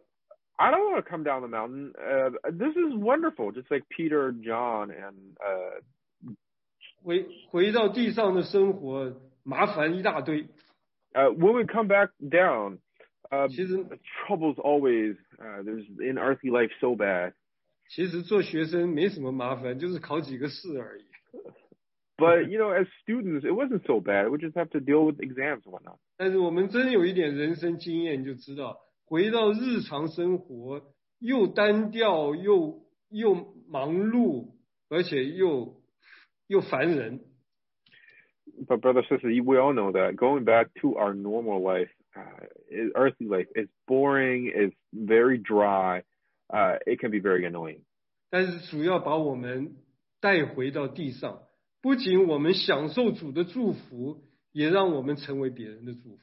I don't want to come down the mountain. Uh, this is wonderful, just like Peter, John, and uh, 回回到地上的生活，麻烦一大堆。 uh, when we come back down, uh, 其实 troubles always, uh, there's in earthly life so bad. 其实做学生没什么麻烦，就是考几个试而已。 But, you know, as students, it wasn't so bad. We just have to deal with exams and whatnot. 但是我们真有一点人生经验，就知道回到日常生活又单调又又忙碌，而且又又烦人。 But brother, sister, we all know that going back to our normal life, uh, is, earthly life, is boring, is very dry. Uh, it can be very annoying. 但是主要把我们带回到地上，不仅我们享受主的祝福，也让我们成为别人的祝福。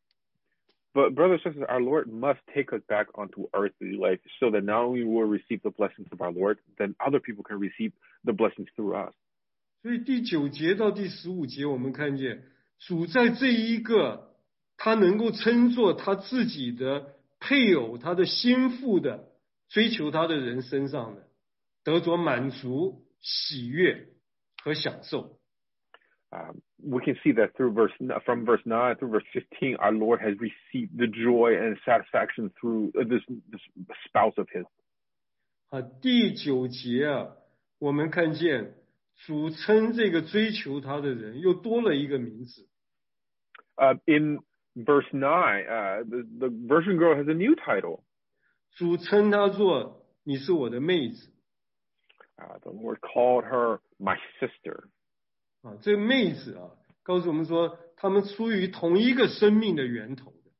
But brothers and sisters, our Lord must take us back onto earthly life so that not only will we receive the blessings of our Lord, then other people can receive the blessings through us. 所以第九节到第十五节，我们看见主在这一个他能够称作他自己的配偶、他的心腹的追求他的人身上的，得着满足、喜悦和享受。 Um, we can see that through verse from verse nine through verse fifteen, our Lord has received the joy and satisfaction through this, this spouse of His. 啊，第九节啊，我们看见主称这个追求他的人又多了一个名字。 Uh, in verse nine, uh, the, the virgin girl has a new title. 主称她做你是我的妹子。 Uh, the Lord called her my sister. 啊，这个妹子啊，告诉我们说，他们出于同一个生命的源头的。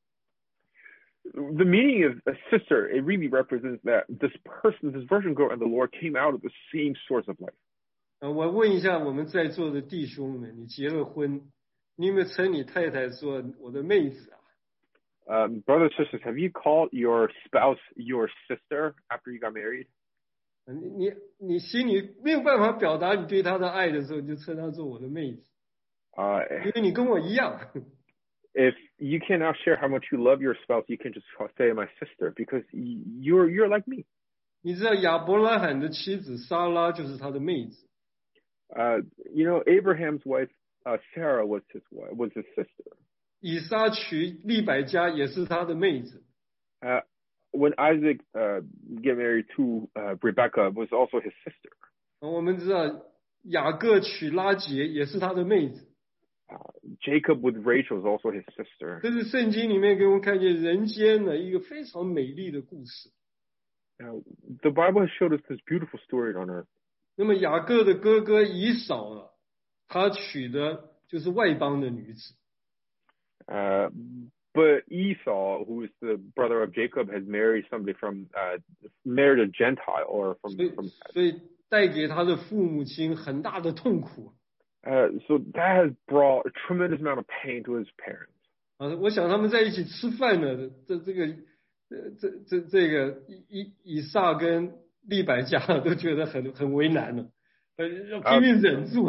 The meaning of a sister, it really represents that this person, this virgin girl and the Lord came out of the same source of life. 啊，我问一下我们在座的弟兄们，你结了婚，你有没有称你太太说我的妹子啊？ Um, brothers and sisters, have you called your spouse your sister after you got married? 你你你心里没有办法表达你对她的爱的时候，你就称她做我的妹子， Uh, 因为你跟我一样。 if you cannot share how much you love your spouse, you can just say my sister because you're you're like me. 你知道亚伯拉罕的妻子撒拉就是他的妹子。 Uh, you know, Abraham's wife uh, Sarah was his wife, was his sister. 以撒娶利百加也是他的妹子。 Uh, when Isaac uh, get married to uh, Rebecca, was also his sister. 我们知道雅各娶拉结也是他的妹子。 Uh, Jacob with Rachel is also his sister. 这是圣经里面给我们看见人间的一个非常美丽的故事。 Uh, the Bible has showed us this beautiful story on earth. 那么雅各的哥哥以扫啊，他娶的就是外邦的女子。 Uh, but Esau, who is the brother of Jacob, has married somebody from uh, married a Gentile or from 所以 from. 所以带给他的父母亲很大的痛苦。 Uh, so that has brought a tremendous amount of pain to his parents. 啊，我想他们在一起吃饭呢，这这个呃这这这个以以以撒跟利百加都觉得很很为难了，呃，要拼命忍住。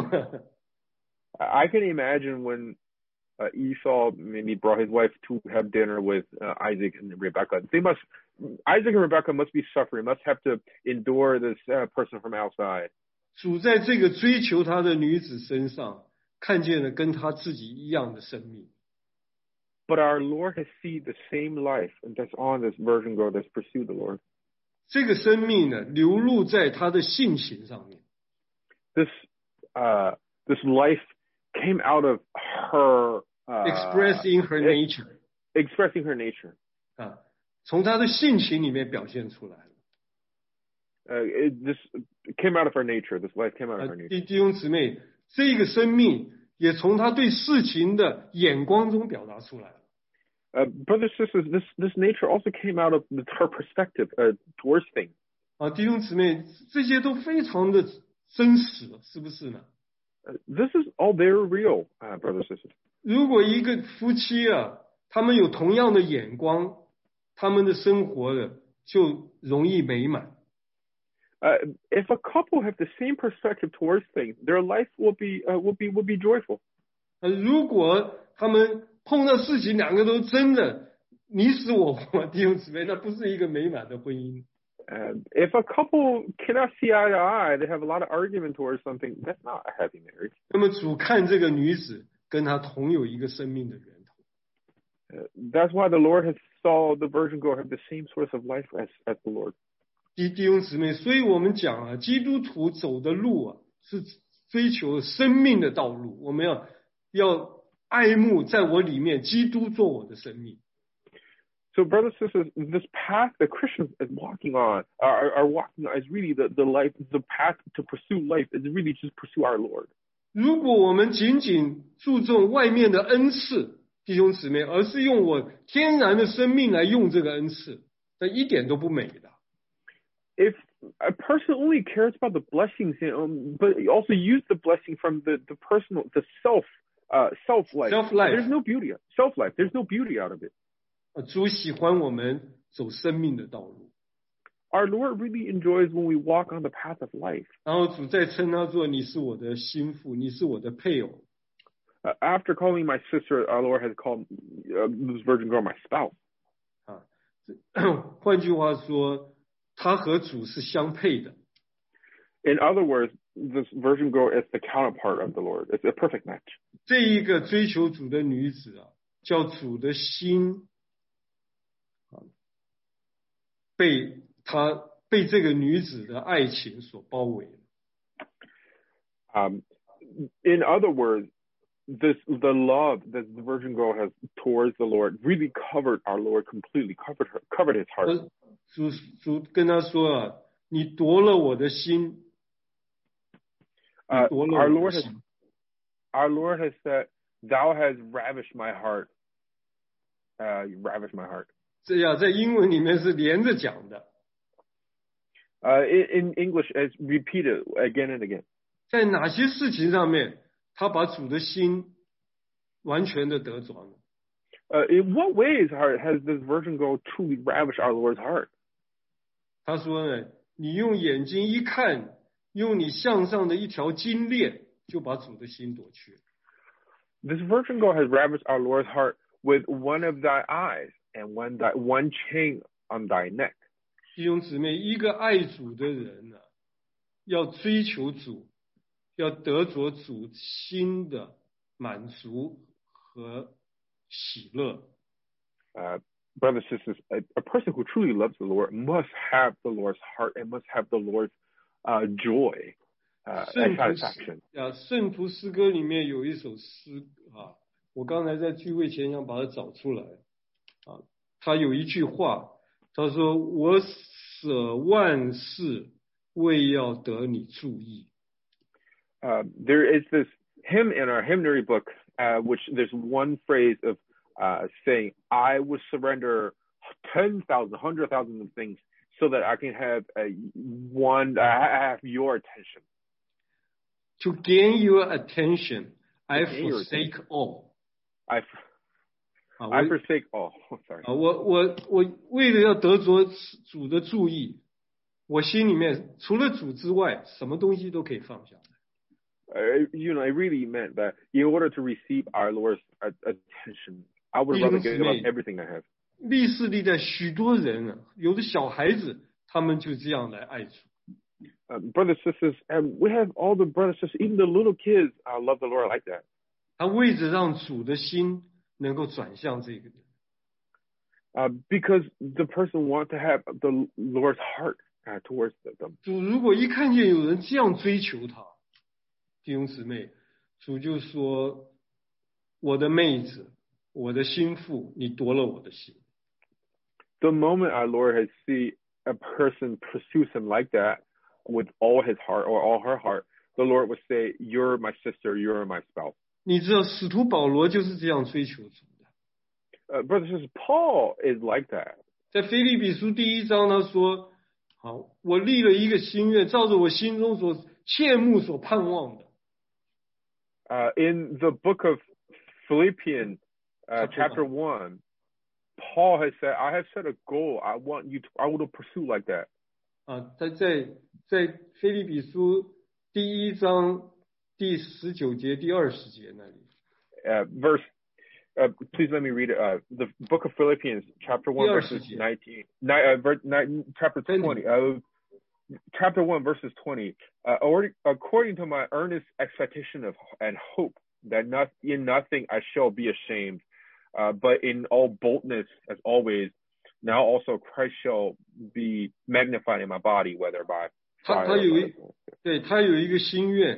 I can imagine when uh, Esau maybe brought his wife to have dinner with uh, Isaac and Rebecca. They must, Isaac and Rebecca must be suffering, must have to endure this uh, person from outside. 主在这个追求他的女子身上看见了跟他自己一样的生命。 But our Lord has seen the same life and that's on this virgin girl that's pursued the Lord. 这个生命呢，流露在他的性情上面。 This uh, this life came out of her uh, expressing her nature. expressing her nature. 啊，从他的性情里面表现出来了。 Uh, it, this came out of her nature. This life came out of her 啊， nature. 弟弟兄姊妹，这个生命也从他对事情的眼光中表达出来了。 Uh, brothers and sisters, this this nature also came out of her perspective uh, towards things. 啊，弟兄姊妹，这些都非常的真实，是不是呢？ Uh, this is all very real, uh, brothers and sisters. 如果一个夫妻啊，他们有同样的眼光，他们的生活的就容易美满。 Uh, if a couple have the same perspective towards things, their life will be uh, will be will be joyful. 呃，如果他们碰到事情两个都争的你死我活，弟兄姊妹，那不是一个美满的婚姻。 Uh, if a couple cannot see eye to eye, they have a lot of argument towards something. That's not a happy marriage. 那么主看这个女子跟她同有一个生命的源头。 Uh, that's why the Lord has saw the virgin girl have the same source of life as as the Lord. 弟弟兄姊妹，所以我们讲啊，基督徒走的路啊，是追求生命的道路，我们要要爱慕在我里面基督做我的生命。 So, brothers and sisters, this path that Christians is walking on, are, are walking on, is really the, the life, the path to pursue life is really just pursue our Lord. 如果我们仅仅注重外面的恩赐，弟兄姊妹，而是用我天然的生命来用这个恩赐，那一点都不美的。 If a person only cares about the blessings, um, but also use the blessing from the, the personal, the self, uh, self life, self life, there's no beauty, self life, there's no beauty out of it. 主喜欢我们走生命的道路。 Our Lord really enjoys when we walk on the path of life. 然后主再称他做你是我的心腹，你是我的配偶。 Uh, after calling my sister, our Lord has called uh, this virgin girl my spouse. 啊，换句话说，他和主是相配的。 In other words, this virgin girl is the counterpart of the Lord. It's a perfect match. 这一个追求主的女子啊，叫主的心。被他被这个女子的爱情所包围。 Um, in other words, this the love that the virgin girl has towards the Lord really covered our Lord completely, covered her, covered his heart. 主主跟他说啊，你夺了我的心。 Uh, our Lord has, our Lord has said, "Thou hast ravished my heart." Uh, you ravished my heart. 这样在英文里面是连着讲的。 Uh, in, in English, it's repeated again and again. 在哪些事情上面，他把主的心完全的得着呢？ Uh, in what ways has this virgin girl truly ravished our Lord's heart? 他说呢，你用眼睛一看，用你项上的一条金链，就把主的心夺去。 This virgin girl has ravished our Lord's heart with one of thy eyes and one thy, one chain on thy neck. 弟兄姊妹，一个爱主的人呢、啊，要追求主，要得着主心的满足和喜乐。 Uh, brothers and sisters, a, a person who truly loves the Lord must have the Lord's heart and must have the Lord's uh, joy uh, and satisfaction. 啊，圣徒诗歌里面有一首诗啊，我刚才在聚会前想把它找出来啊，他有一句话，他说：“我舍万事，为要得你注意。” Uh, there is this hymn in our hymnary book, uh, which there's one phrase of uh, saying, I would surrender ten thousand, hundred thousand of things so that I can have a one, I have your attention. To gain your attention, I forsake all. I, I forsake all. Sorry. 啊，我我我为了要得着主的注意，我心里面除了主之外，什么东西都可以放下。 Uh, you know, I really meant that in order to receive our Lord's attention, I would rather give up everything I have. 历世历代许多人啊，有的小孩子，他们就这样来爱主。 Uh, brothers, sisters, and we have all the brothers, sisters, even the little kids, uh, love the Lord like that. 他为着让主的心能够转向这个人。 Uh, because the person wants to have the Lord's heart uh, towards them. 主如果一看见有人这样追求他，弟兄姊妹，主就说：“我的妹子，我的心腹，你夺了我的心。” The moment our Lord has seen a person pursues him like that with all his heart or all her heart, the Lord would say, "You're my sister, you're my spouse." 你知道，使徒保罗就是这样追求主的。 Uh, brothers and sisters, Paul is like that. 在腓立比书第一章，他说：“好，我立了一个心愿，照着我心中所切慕所盼望的。” Uh, in the book of Philippians, uh, chapter one, Paul has said, "I have set a goal. I want you to, I want to pursue like that." 啊，在在在腓立比书第一章第十九节、第二十节那里。 Uh, verse, uh, please let me read it. Uh, the book of Philippians, chapter one, verses nineteen, uh, verse, chapter twenty. Uh, Chapter one, verses twenty. Uh, according to my earnest expectation of and hope that not in nothing I shall be ashamed, uh, but in all boldness as always, now also Christ shall be magnified in my body, whether by fire. 他他有一对他有一个心愿，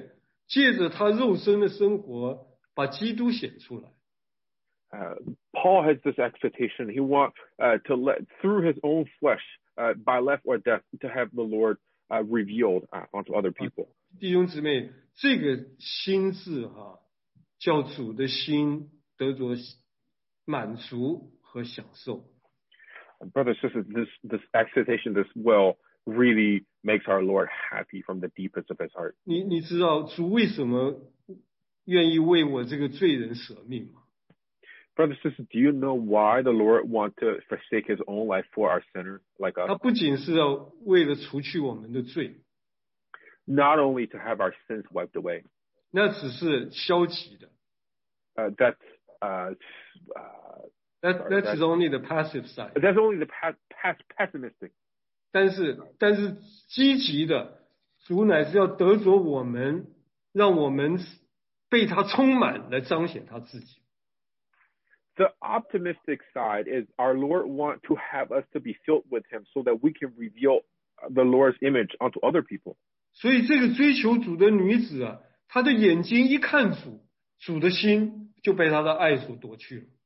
借着他肉身的生活把基督显出来。 Uh, Paul has this expectation. He wants uh, to let, through his own flesh, uh, by life or death, to have the Lord uh, revealed uh, onto other people. 弟兄姊妹，这个心字哈、啊，叫主的心得着满足和享受。 Brothers and sisters, this this expectation, this will, really makes our Lord happy from the deepest of his heart. 你你知道主为什么愿意为我这个罪人舍命吗？ Brothers and sisters, do you know why the Lord wants to forsake his own life for our sinners like us? 他不仅是要为了除去我们的罪， Not only to have our sins wiped away. 那只是消极的。 Uh, that's uh, uh, That that is only the passive side. That's only the past, past pessimistic. 但是但是积极的，主乃是要得着我们，让我们被他充满，来彰显他自己。 The optimistic side is our Lord wants to have us to be filled with him so that we can reveal the Lord's image onto other people. 所以这个追求主的女子啊，她的眼睛一看主，主的心就被她的爱所夺去了。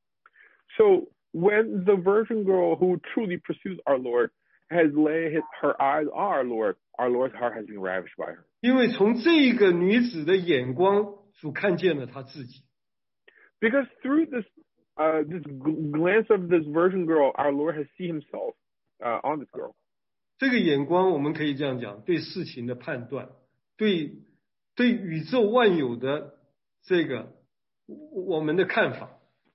So when the virgin girl who truly pursues our Lord has laid his, her eyes on our Lord, our Lord's heart has been ravished by her. 因为从这个女子的眼光，主看见了她自己。 Because through this uh, this glance of this virgin girl, our Lord has seen himself uh, on this girl. 这个眼光，我们可以这样讲，对事情的判断，对对宇宙万有的这个我们的看法。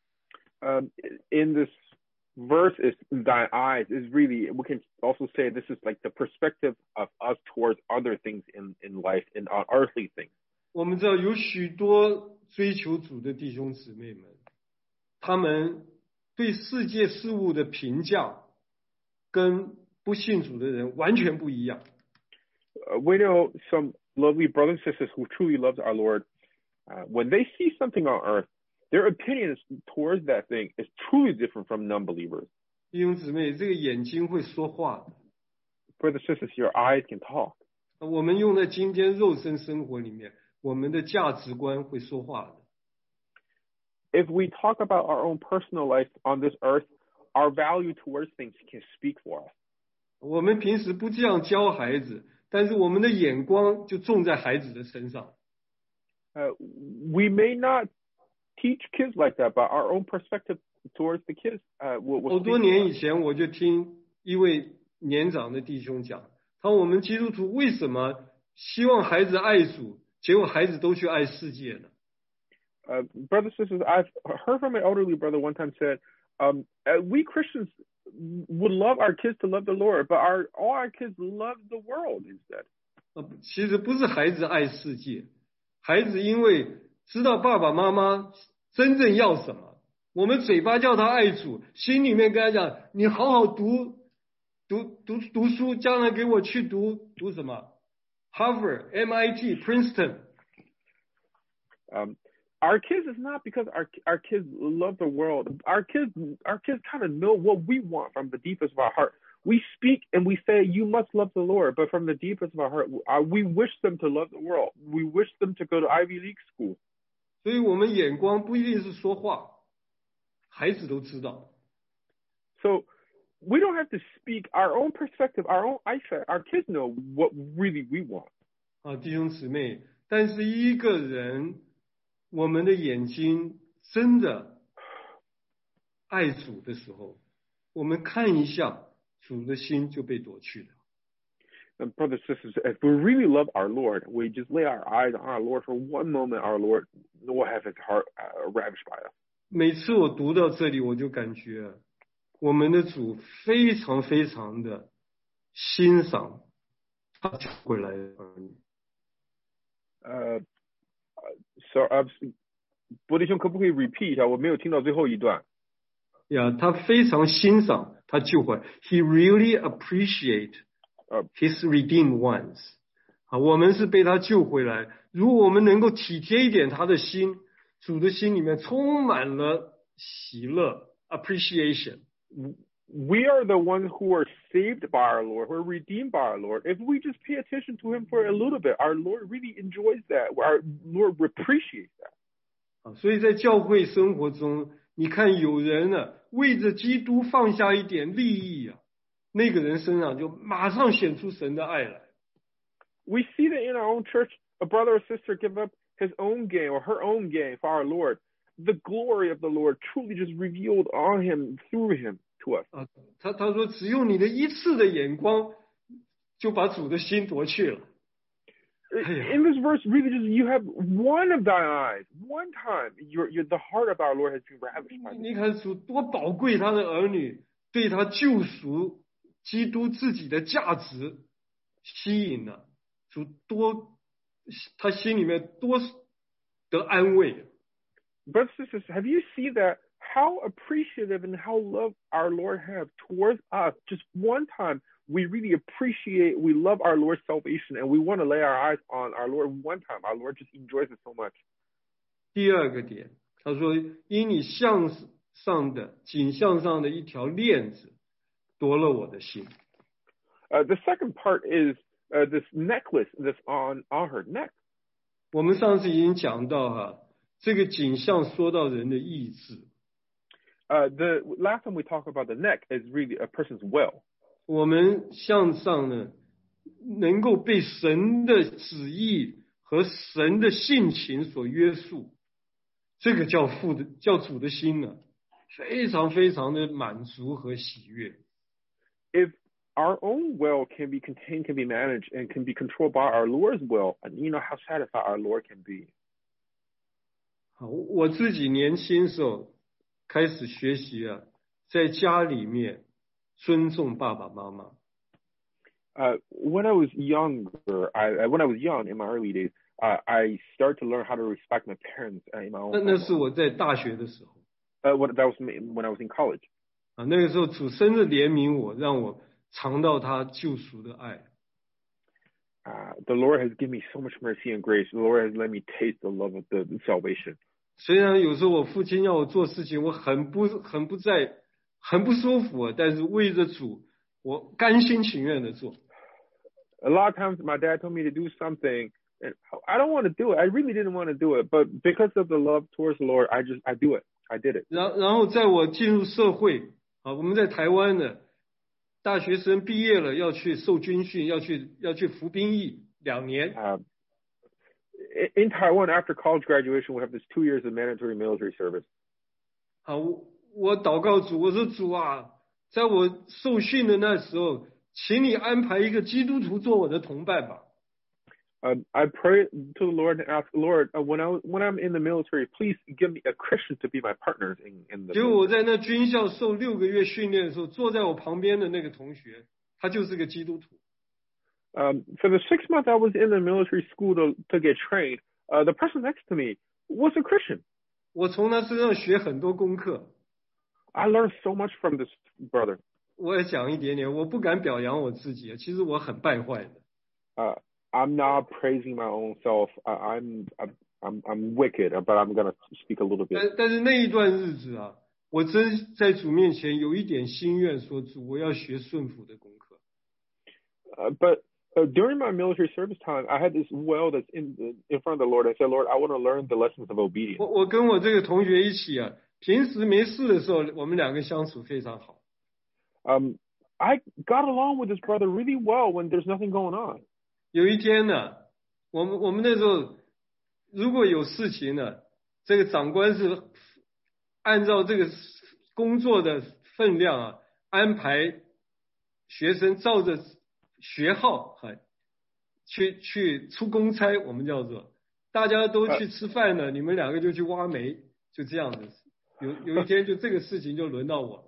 Um, in this verse, is thy eyes is really, we can also say this is like the perspective of us towards other things in, in life, in uh, earthly things. 我们知道有许多追求主的弟兄姊妹们，他们对世界事物的评价跟不信主的人完全不一样。 Uh, we know some lovely brothers and sisters who truly love our Lord. Uh, when they see something on earth, their opinions towards that thing is truly different from non-believers. 弟兄姊妹，这个眼睛会说话的。 Brothers and sisters, your eyes can talk. 我们用在今天肉身生活里面，我们的价值观会说话的。 If we talk about our own personal life on this earth, our value towards things can speak for us. 我们平时不这样教孩子，但是我们的眼光就种在孩子的身上。 Uh, we may not teach kids like that, but our own perspective towards the kids uh, will, will 好多年以前，我就听一位年长的弟兄讲，他说我们基督徒为什么希望孩子爱主，结果孩子都去爱世界呢？ Uh, brothers and sisters, I've heard from an elderly brother one time said, um, uh, we Christians would love our kids to love the Lord, but our all our kids love the world instead. 其实不是孩子爱世界，孩子因为知道爸爸妈妈真正要什么，我们嘴巴叫他爱主，心里面跟他讲，你好好读读读读书，将来给我去读读什么 Harvard, M I T, Princeton. Um, our kids is not because our our kids love the world. Our kids our kids kind of know what we want from the deepest of our heart. We speak and we say, you must love the Lord, but from the deepest of our heart, we wish them to love the world. We wish them to go to Ivy League school. 所以我们眼光不一定是说话，孩子都知道。 So we don't have to speak our own perspective, our own eyesight. Our kids know what really we want. 啊，弟兄姊妹，但是一个人，我们的眼睛真的爱主的时候，我们看一下，主的心就被夺去了。 And brothers and sisters, if we really love our Lord, we just lay our eyes on our Lord for one moment, our Lord will have his heart uh, ravished by us. 每次我读到这里，我就感觉我们的主非常非常的欣赏他回来的儿女。 呃、uh, ，so 呃，伯弟兄可不可以 repeat 一下？我没有听到最后一段。 呀，他非常欣赏他救回来 ，He really appreciate his redeemed ones。啊，我们是被他救回来。如果我们能够体贴一点他的心，主的心里面充满了喜乐 appreciation。 we are the ones who are saved by our Lord, who are redeemed by our Lord. If we just pay attention to him for a little bit, our Lord really enjoys that. Our Lord appreciates that. 所以在教会生活中，你看有人呢、啊、为着基督放下一点利益啊，那个人身上就马上显出神的爱来。 We see that in our own church, a brother or sister give up his own gain or her own gain for our Lord. The glory of the Lord truly just revealed on him, through him to us. 啊，他他说只用你的一次的眼光，就把主的心夺去了。 In this verse, really, just you have one of thine eyes, one time, your your the heart of our Lord has been ravished by. 你看主多宝贵，他的儿女对他救赎基督自己的价值吸引了，主多他心里面多得安慰。 Brothers and sisters, have you seen that how appreciative and how love our Lord have towards us? Just one time, we really appreciate, we love our Lord's salvation, and we want to lay our eyes on our Lord one time. Our Lord just enjoys it so much. 第二个点，他说：“因你向上的颈项上的一条链子，夺了我的心。” Uh, the second part is uh, this necklace that's on on her neck. 我们上次已经讲到哈，这个颈项说到人的意志。 Uh, the last time we talked about the neck is really a person's will. 我们向上呢，能够被神的旨意和神的性情所约束，这个叫父的叫主的心呢，非常非常的满足和喜悦。 If our own will can be contained, can be managed, and can be controlled by our Lord's will, and you know how satisfied our Lord can be. 好，我自己年轻时候开始学习啊，在家里面尊重爸爸妈妈。 Uh, when I was younger, I, when I was young in my early days, uh, I started to learn how to respect my parents in my own. 那那是我在大学的时候。 Uh, what, that was when I was in college. 啊，那个时候主深的怜悯我，让我尝到他救赎的爱。 Uh, the Lord has given me so much mercy and grace. The Lord has let me taste the love of the, the salvation. 虽然有时候我父亲要我做事情，我很不很不在很不舒服，但是为着主，我甘心情愿的做。 A lot of times, my dad told me to do something, and I don't want to do it. I really didn't want to do it, but because of the love towards the Lord, I just I do it. I did it. 然然后在我进入社会啊，我们在台湾呢，大学生毕业了要去受军训，要去要去服兵役两年。 Uh, in Taiwan, after college graduation, we have this two years of mandatory military service. 好，我我祷告主，我说主啊，在我受训的那时候，请你安排一个基督徒做我的同伴吧。 Uh, I pray to the Lord and ask, Lord, uh, when I when I'm in the military, please give me a Christian to be my partners in in the. 结果我在那军校受六个月训练的时候，坐在我旁边的那个同学，他就是个基督徒。 Um, for the six months I was in the military school to to get trained, uh, the person next to me was a Christian. 我从他身上学很多功课。 I learned so much from this brother. 我也讲一点点，我不敢表扬我自己，其实我很败坏的。 Uh, I'm not praising my own self. I, I'm I'm I'm wicked, but I'm gonna speak a little bit. 但但是那一段日子啊，我真在主面前有一点心愿，说主，我要学顺服的功课。 Uh, but uh, during my military service time, I had this well that's in in front of the Lord. I said, Lord, I want to learn the lessons of obedience. 我我跟我这个同学一起啊，平时没事的时候，我们两个相处非常好。 Um, I got along with this brother really well when there's nothing going on. 有一天呢，我们我们那时候如果有事情呢，这个长官是按照这个工作的分量啊，安排学生照着学号哈，去去出公差，我们叫做大家都去吃饭了，你们两个就去挖煤，就这样子。有有一天就这个事情就轮到我了。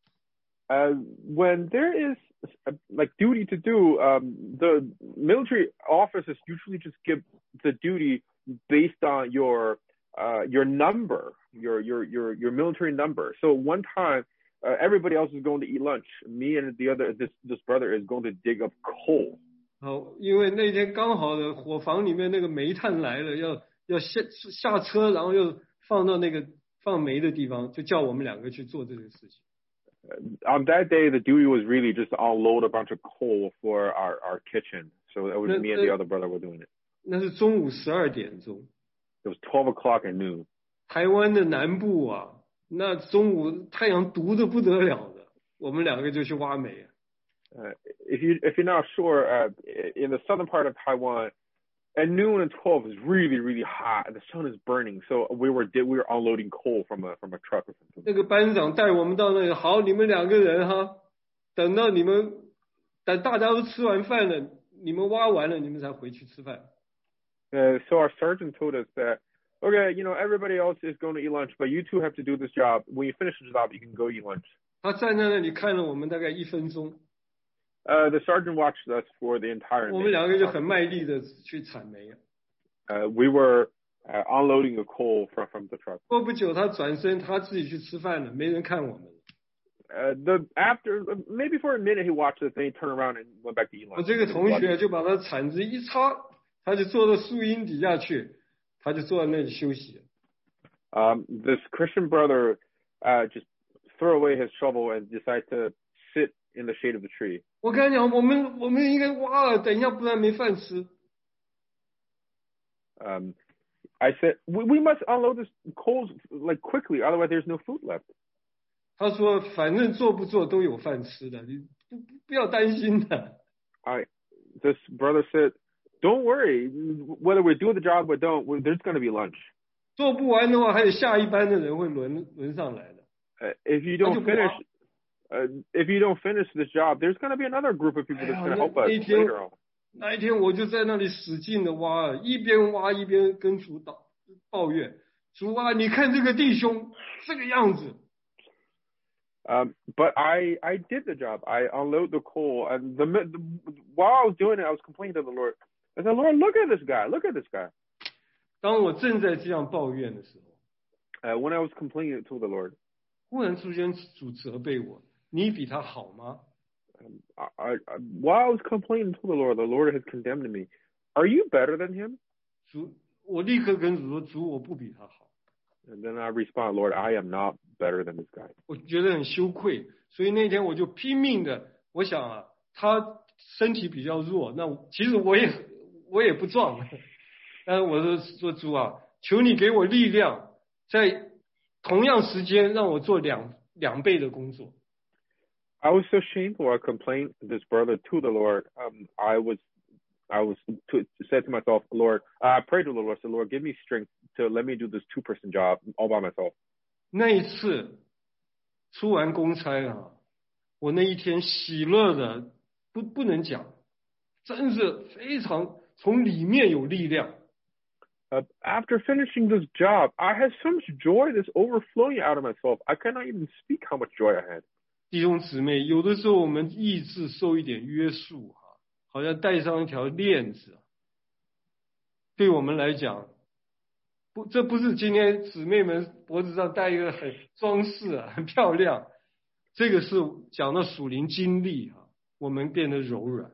Uh, when there is uh, like duty to do, um, the military officers usually just give the duty based on your uh, your number, your your your your military number. So one time, uh, everybody else is going to eat lunch. Me and the other this this brother is going to dig up coal. 好，因为那天刚好的伙房里面那个煤炭来了，要要下下车，然后又放到那个放煤的地方，就叫我们两个去做这个事情。 On that day, the duty was really just to unload a bunch of coal for our, our kitchen. So it was 那 me and the other brother were doing it. 那是中午十二点钟。 It was twelve o'clock at noon. 台湾的南部啊，那中午太阳毒得不得了的，我们两个就去挖煤。 Uh, if you if you're not sure, uh, in the southern part of Taiwan, at noon and twelve is really really hot, and the sun is burning. So we were we were unloading coal from a from a truck or something. 那个班长带我们到那里，好，你们两个人哈，等到你们等大家都吃完饭了，你们挖完了，你们才回去吃饭。 Uh, so our sergeant told us that, okay, you know, everybody else is going to eat lunch, but you two have to do this job. When you finish the job, you can go eat lunch. 他站在那里看了我们大概一分钟。 Uh, the sergeant watched us for the entire 我们两个就很卖力的去铲煤。 Uh, we were uh, unloading the coal from from the truck. 过不久，他转身，他自己去吃饭了，没人看我们。 Uh, the after maybe for a minute he watched us, then he turned around and went back to eat lunch. 我这个同学就把他铲子一插，他就坐到树荫底下去，他就坐在那里休息。 Um, this Christian brother uh, just threw away his shovel and decided to sit in the shade of the tree. 我跟他讲，我们我们应该挖了，等一下不然没饭吃。 Um, I said we, we must unload this coals like quickly, otherwise there's no food left. 他说，反正做不做都有饭吃的，你不不要担心的。 I, this brother said, don't worry, whether we do the job or don't, there's going to be lunch. 做不完的话，还有下一班的人会轮轮上来的。 Uh, if you don't finish. Uh, if you don't finish this job, there's going to be another group of people that's going to help us later on. 那一天我就在那里使劲的挖，一边挖一边跟主祷抱怨：主啊，你看这个弟兄这个样子。 Um, but I I did the job. I unload the coal, and the, the while I was doing it, I was complaining to the Lord. I said, Lord, look at this guy. Look at this guy. 当我正在这样抱怨的时候， uh, when I was complaining to the Lord, 忽然出现主责备我。你比他好吗？ I, I, while I was complaining to the Lord, the Lord has condemned me. Are you better than him? 主，我立刻跟主说：主，我不比他好。 And then I respond, Lord, I am not better than this guy. 我觉得很羞愧，所以那天我就拼命的，我想啊，他身体比较弱，那其实我也我也不壮，但是我说说主啊，求你给我力量，在同样时间让我做两两倍的工作。 I was so shameful. I complained to this brother to the Lord. Um, I was, I was to, said to myself, Lord, I prayed to the Lord, said, Lord, give me strength to let me do this two-person job all by myself. 那一次出完公差啊，我那一天喜乐的不不能讲，真是非常从里面有力量。 Uh, after finishing this job, I had so much joy that's overflowing out of myself. I cannot even speak how much joy I had. 弟兄姊妹，有的时候我们意志受一点约束哈，好像带上一条链子，对我们来讲，不，这不是今天姊妹们脖子上戴一个很装饰啊，很漂亮，这个是讲到属灵经历哈，我们变得柔软。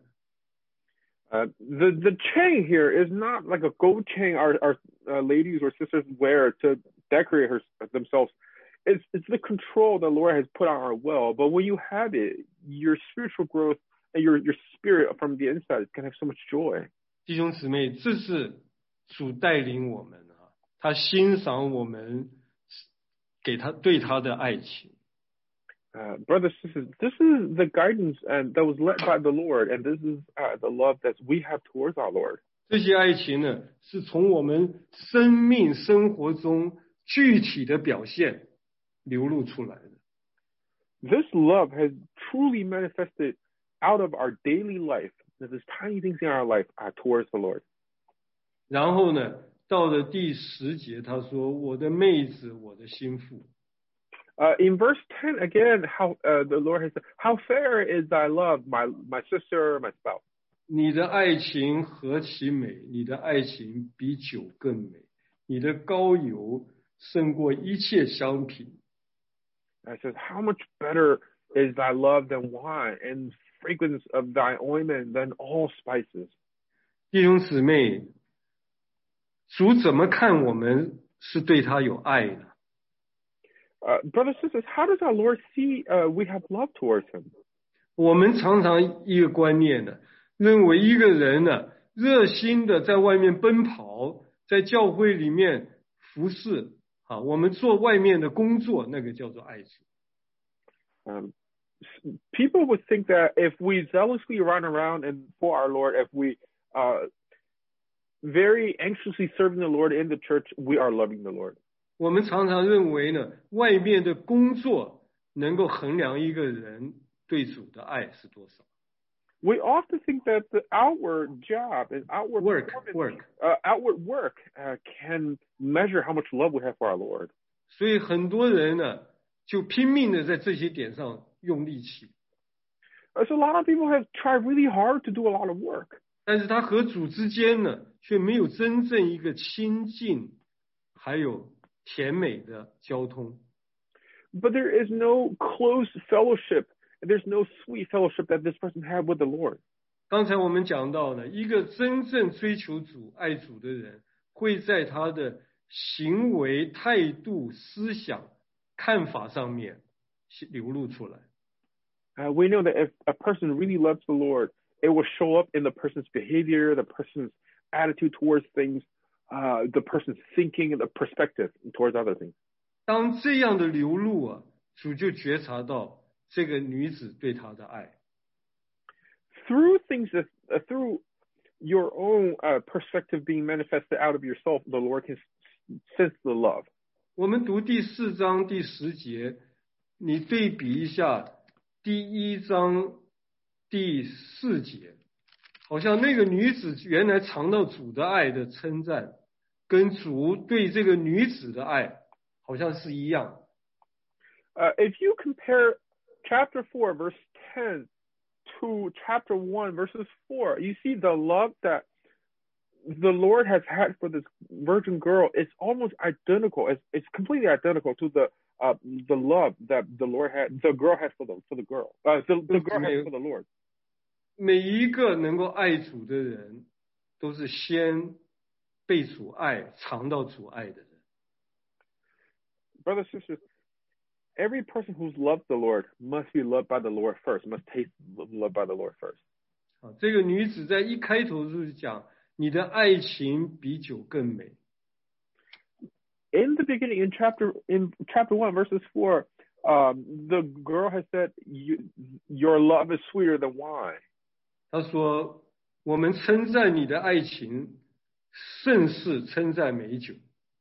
Uh, the the chain here is not like a gold chain our our uh, ladies or sisters wear to decorate her, themselves. It's it's the control the Lord has put on our will. But when you have it, your spiritual growth and your your spirit from the inside is gonna have so much joy. 弟兄姊妹，这是主带领我们啊，他欣赏我们给他对他的爱情。 Uh, brothers, sisters, this is the guidance and that was led by the Lord, and this is uh, the love that we have towards our Lord. 这些爱情呢，是从我们生命生活中具体的表现流露出来的。 This love has truly manifested out of our daily life. There's tiny things in our life uh, towards the Lord. 然后呢，到了第十节，他说：“我的妹子，我的心腹。” Uh, in verse ten, again, how uh, the Lord has said, "How fair is thy love, my my sister, my spouse." 你的爱情何其美！你的爱情比酒更美，你的膏油胜过一切香品。 And it says, "How much better is thy love than wine, and fragrance of thy ointment than all spices." 弟兄姊妹，主怎么看我们是对他有爱的？ Uh, brothers and sisters, how does our Lord see uh, we have love towards him? 我们常常一个观念呢，认为一个人呢，热心的在外面奔跑，在教会里面服侍啊，我们做外面的工作，那个叫做爱主。 Um, people would think that if we zealously run around and for our Lord, if we uh, very anxiously serving the Lord in the church, we are loving the Lord. 我们常常认为呢，外面的工作能够衡量一个人对主的爱是多少。 We often think that the outward job and outward work, work, uh, outward work uh, can measure how much love we have for our Lord. 所以很多人呢，就拼命的在这些点上用力气。 Uh, so a lot of people have tried really hard to do a lot of work. 但是他和主之间呢，却没有真正一个亲近，还有甜美的交通。 But there is no close fellowship, and there's no sweet fellowship that this person had with the Lord. 刚才我们讲到呢，一个真正追求主、爱主的人，会在他的行为、态度、思想、看法上面流露出来。 Uh, we know that if a person really loves the Lord, it will show up in the person's behavior, the person's attitude towards things, uh, the person's thinking, and the perspective towards other things. 当这样的流露啊，主就觉察到这个女子对他的爱。 Through things that, uh, through your own uh, perspective being manifested out of yourself, the Lord can sense the love. 我们读第四章第十节，你对比一下第一章第四节，好像那个女子原来尝到主的爱的称赞，跟主对这个女子的爱好像是一样。 Uh, if you compare chapter four, verse ten, to chapter one, verses four, you see the love that the Lord has had for this virgin girl is almost identical. It's, it's completely identical to the uh, the love that the Lord had, the girl had for the for the girl, uh, the, the girl had for the Lord. 每一个能够爱主的人，都是先被主爱、尝到主爱的人。 Brothers and sisters, every person who's loved the Lord must be loved by the Lord first, must taste love by the Lord first. 啊，这个女子在一开头就是讲，你的爱情比酒更美。 In the beginning, in chapter in chapter one, verses four, um, the girl has said, you, "Your love is sweeter than wine." 她说：“我们称赞你的爱情，胜似称赞美酒。”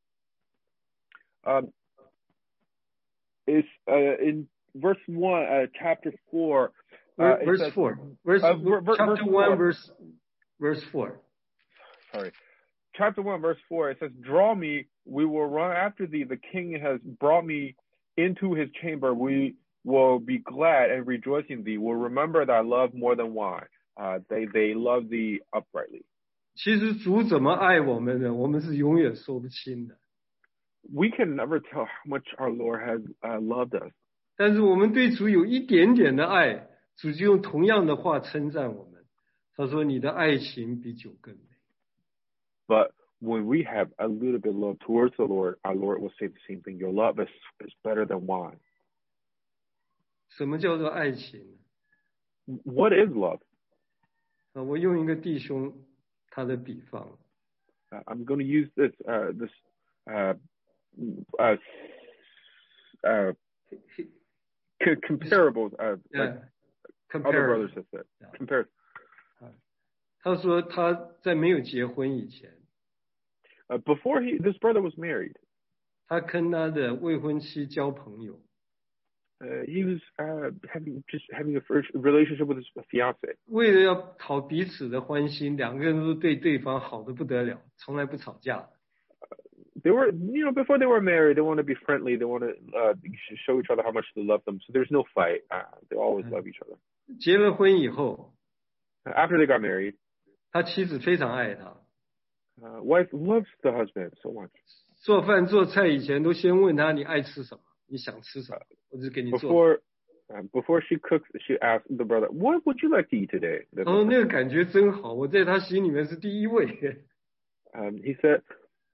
Um, is uh, in verse one, uh, chapter four. Uh, verse says, four. Verse, uh, ver, ver, chapter verse one, four. verse verse four. Sorry. Chapter one, verse four, it says, "Draw me, we will run after thee. The king has brought me into his chamber. We will be glad and rejoice in thee. Will remember thy love more than wine." Uh, they they love thee uprightly. 其实主怎么爱我们呢？我们是永远说不清的。 We can never tell how much our Lord has uh, loved us. 但是我们对主有一点点的爱，主就用同样的话称赞我们。他说：“你的爱情比酒更美。” But when we have a little bit of love towards the Lord, our Lord will say the same thing. Your love is, is better than wine. 什么叫做爱情？ What is love? 啊，我用一个弟兄他的比方。 Uh, I'm going to use this uh, this uh, uh, uh, c- comparables. Uh, like yeah, other brothers have said. Yeah. Compare. 他说他在没有结婚以前， Uh, before he, this brother was married, 他跟他的未婚妻交朋友。 uh, he was uh, having just having a first relationship with his fiance. 为了要讨彼此的欢心，两个人都对对方好的不得了，从来不吵架。 They were, you know, before they were married, they want to be friendly. They want to uh, show each other how much they love them. So there's no fight. Uh, they always love each other. 结了婚以后， After they got married, 他妻子非常爱他， uh, wife loves the husband so much. 做饭做菜以前都先问他你爱吃什么，你想吃什么，我就给你做。 Before, uh, before she cooks, she asked the brother, "What would you like to eat today?" 他说那个感觉真好，我在他心里面是第一位。 Um, he said,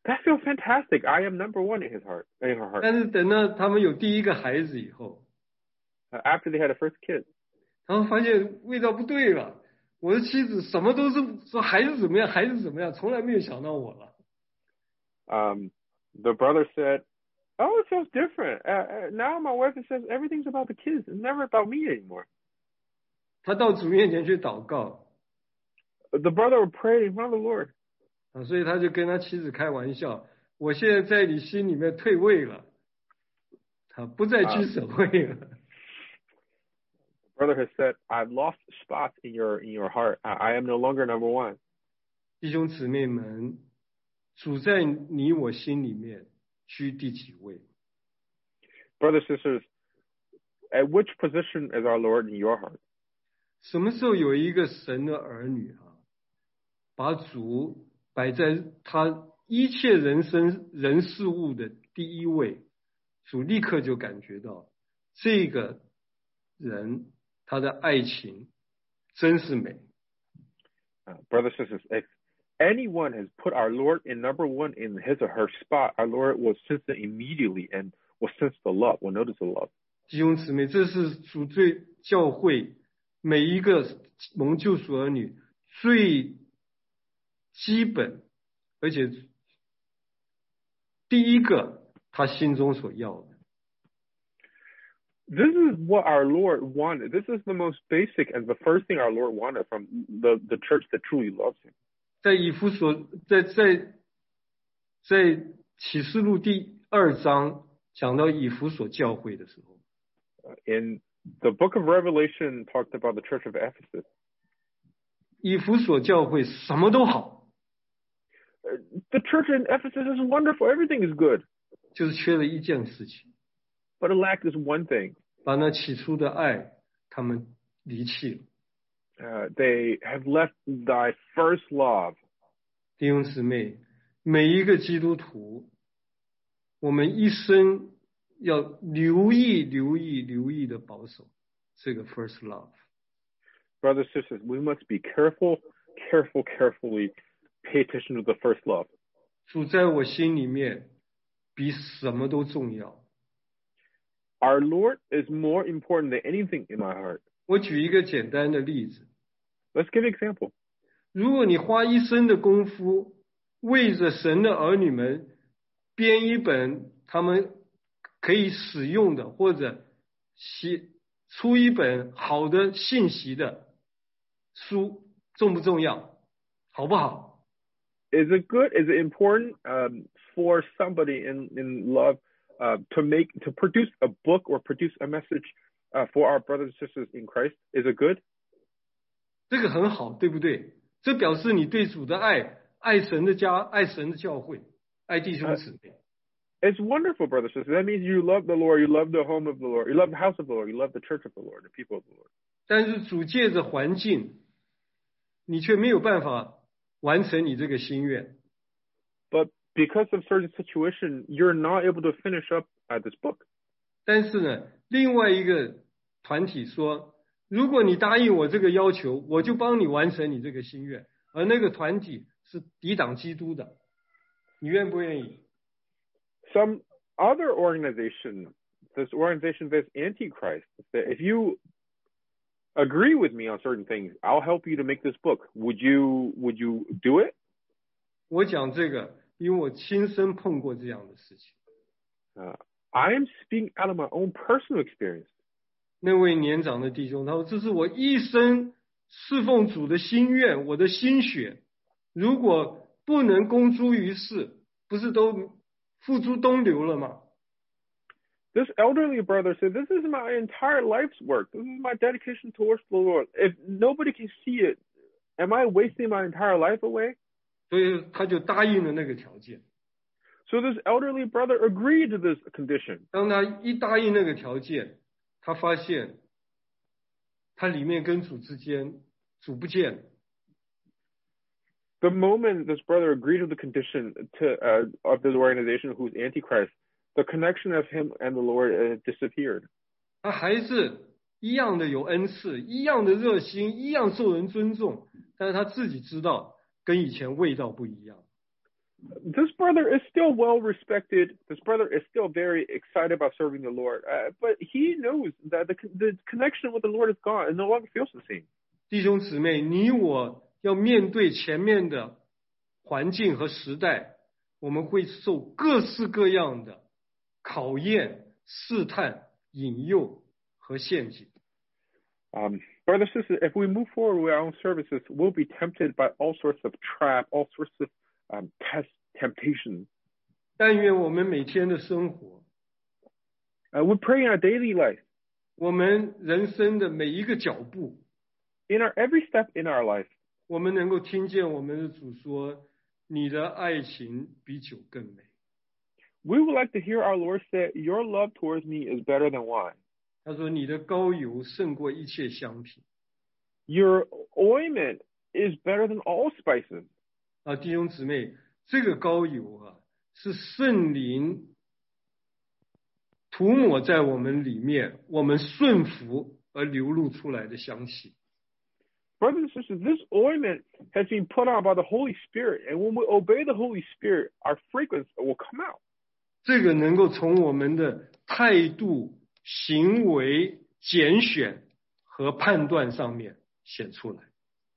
That feels fantastic. I am number one in his heart, in her heart. 但是等到他们有第一个孩子以后， Uh, after they had a first kid, 他们发现味道不对了。我的妻子什么都是说孩子怎么样，孩子怎么样，从来没有想到我了。 um, the brother said, "Oh, it feels different. Uh, uh, now my wife says everything's about the kids. It's never about me anymore." 他到主面前去祷告， The brother would pray in front of the Lord. 啊，所以他就跟他妻子开玩笑：“我现在在你心里面退位了，他不再居首位了。” The brother has said, "I've lost spots in your in your heart. I, I am no longer number one." 弟兄姊妹们，主在你我心里面居第几位？ Brothers, sisters, at which position is our Lord in your heart? 什么时候有一个神的儿女啊，把主摆在他一切人生人事物的第一位，主立刻就感觉到这个人他的爱情真是美。 Uh, brothers, sisters, if anyone has put our Lord in number one in his or her spot, our Lord will sense it immediately and will sense the love, will notice the love. 弟兄姊妹，这是主对教会每一个蒙救赎儿女最基本，而且第一个他心中所要的。 This is what our Lord wanted. This is the most basic and the first thing our Lord wanted from the, the church that truly loves him. 在以弗所，在在在启示录第二章讲到以弗所教会的时候， In the book of Revelation talked about the church of Ephesus. 以弗所教会什么都好， The church in Ephesus is wonderful. Everything is good. 就是缺了一件事情， But it lacked this one thing. 把那起初的爱他们离弃了。 Uh, they have left thy first love. 弟兄姊妹，每一个基督徒，我们一生要留意、留意、留意的保守这个 first love。 Brothers, sisters, we must be careful, careful, carefully pay attention to the first love. 主在我心里面比什么都重要。 Our Lord is more important than anything in my heart. 我举一个简单的例子， Let's give an example. 如果你花一生的功夫，为着神的儿女们编一本他们可以使用的，或者写出一本好的信息的书，重不重要？好不好？ Is it good? Is it important um, for somebody in, in love uh, to make to produce a book or produce a message uh, for our brothers and sisters in Christ? Is it good? 这个很好，对不对？这表示你对主的爱，爱神的家，爱神的教会，爱弟兄姊妹。 It's wonderful, brothers and sisters. That means you love the Lord, you love the home of the Lord, you love the house of the Lord, you love the church of the Lord, the people of the Lord. 但是主借着环境，你却没有办法完成你这个心愿。 But because of certain situation, you're not able to finish up uh, this book. 但是呢，另外一个团体说，如果你答应我这个要求，我就帮你完成你这个心愿。而那个团体是抵挡基督的，你愿不愿意？ Some other organization, this organization that's antichrist, that if you agree with me on certain things, I'll help you to make this book. Would you would you do it? 我讲这个，因为我亲身碰过这样的事情。 Uh, I am speaking out of my own personal experience. 那位年长的弟兄他说：“这是我一生侍奉主的心愿，我的心血。如果不能公诸于世，不是都付诸东流了吗？” This elderly brother said, "This is my entire life's work. This is my dedication towards the Lord. If nobody can see it, am I wasting my entire life away?" 所以他就答应了那个条件。 So this elderly brother agreed to this condition. 当他一答应那个条件，他发现他里面跟主之间主不见了。 The moment this brother agreed to the condition to uh, of this organization who's antichrist, the connection of him and the Lord uh, disappeared. 他还是一样的有恩赐，一样的热心，一样受人尊重，但是他自己知道跟以前味道不一样。 This brother is still well respected. This brother is still very excited about serving the Lord. Uh, but he knows that the the connection with the Lord is gone and no longer feels the same. 弟兄姊妹，你我要面对前面的环境和时代，我们会受各式各样的考验、试探、引诱和陷阱。 Um, brothers and sisters, if we move forward with our own services, we'll be tempted by all sorts of trap, all sorts of um, test, temptations. 但愿我们每天的生活， Uh, we pray in our daily life, 我们人生的每一个脚步， in our every step in our life, 我们能够听见我们的主说：“你的爱情比酒更美。” we would like to hear our Lord say, "Your love towards me is better than wine. 他说：“你的膏油胜过一切香品。” Your ointment is better than all spices." 啊，弟兄姊妹，这个膏油啊，是圣灵涂抹在我们里面，我们顺服而流露出来的香气。 Brothers and sisters, this ointment has been put on by the Holy Spirit, and when we obey the Holy Spirit, our fragrance will come out. 这个能够从我们的态度、行为、拣选和判断上面显出来。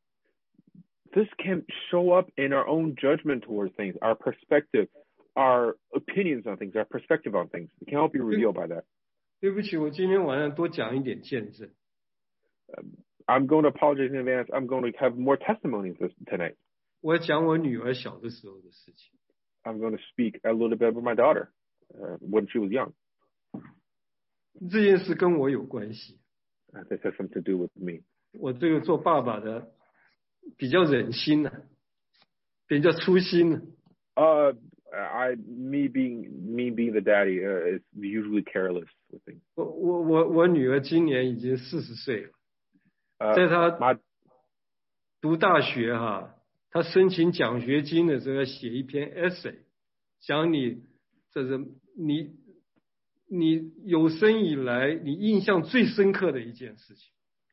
This can show up in our own judgment towards things, our perspective, our opinions on things, our perspective on things. It can all be revealed by that. 对不起，我今天晚上多讲一点见证。 Um, I'm going to apologize in advance. I'm going to have more testimonies this, tonight. 我要讲我女儿小的时候的事情。 I'm going to speak a little bit about my daughter uh, when she was young. 这件事跟我有关系。 Uh, this has something to do with me. 我这个做爸爸的比较忍心呢、啊，比较粗心呢、 啊。Uh, I me being me being the daddy uh, is usually careless with things. 我我我我女儿今年已经四十岁了， uh, 在她 my, 读大学哈、啊，她申请奖学金的时候要写一篇 essay， 讲你这是你你有生以来你印象最深刻的一件事情。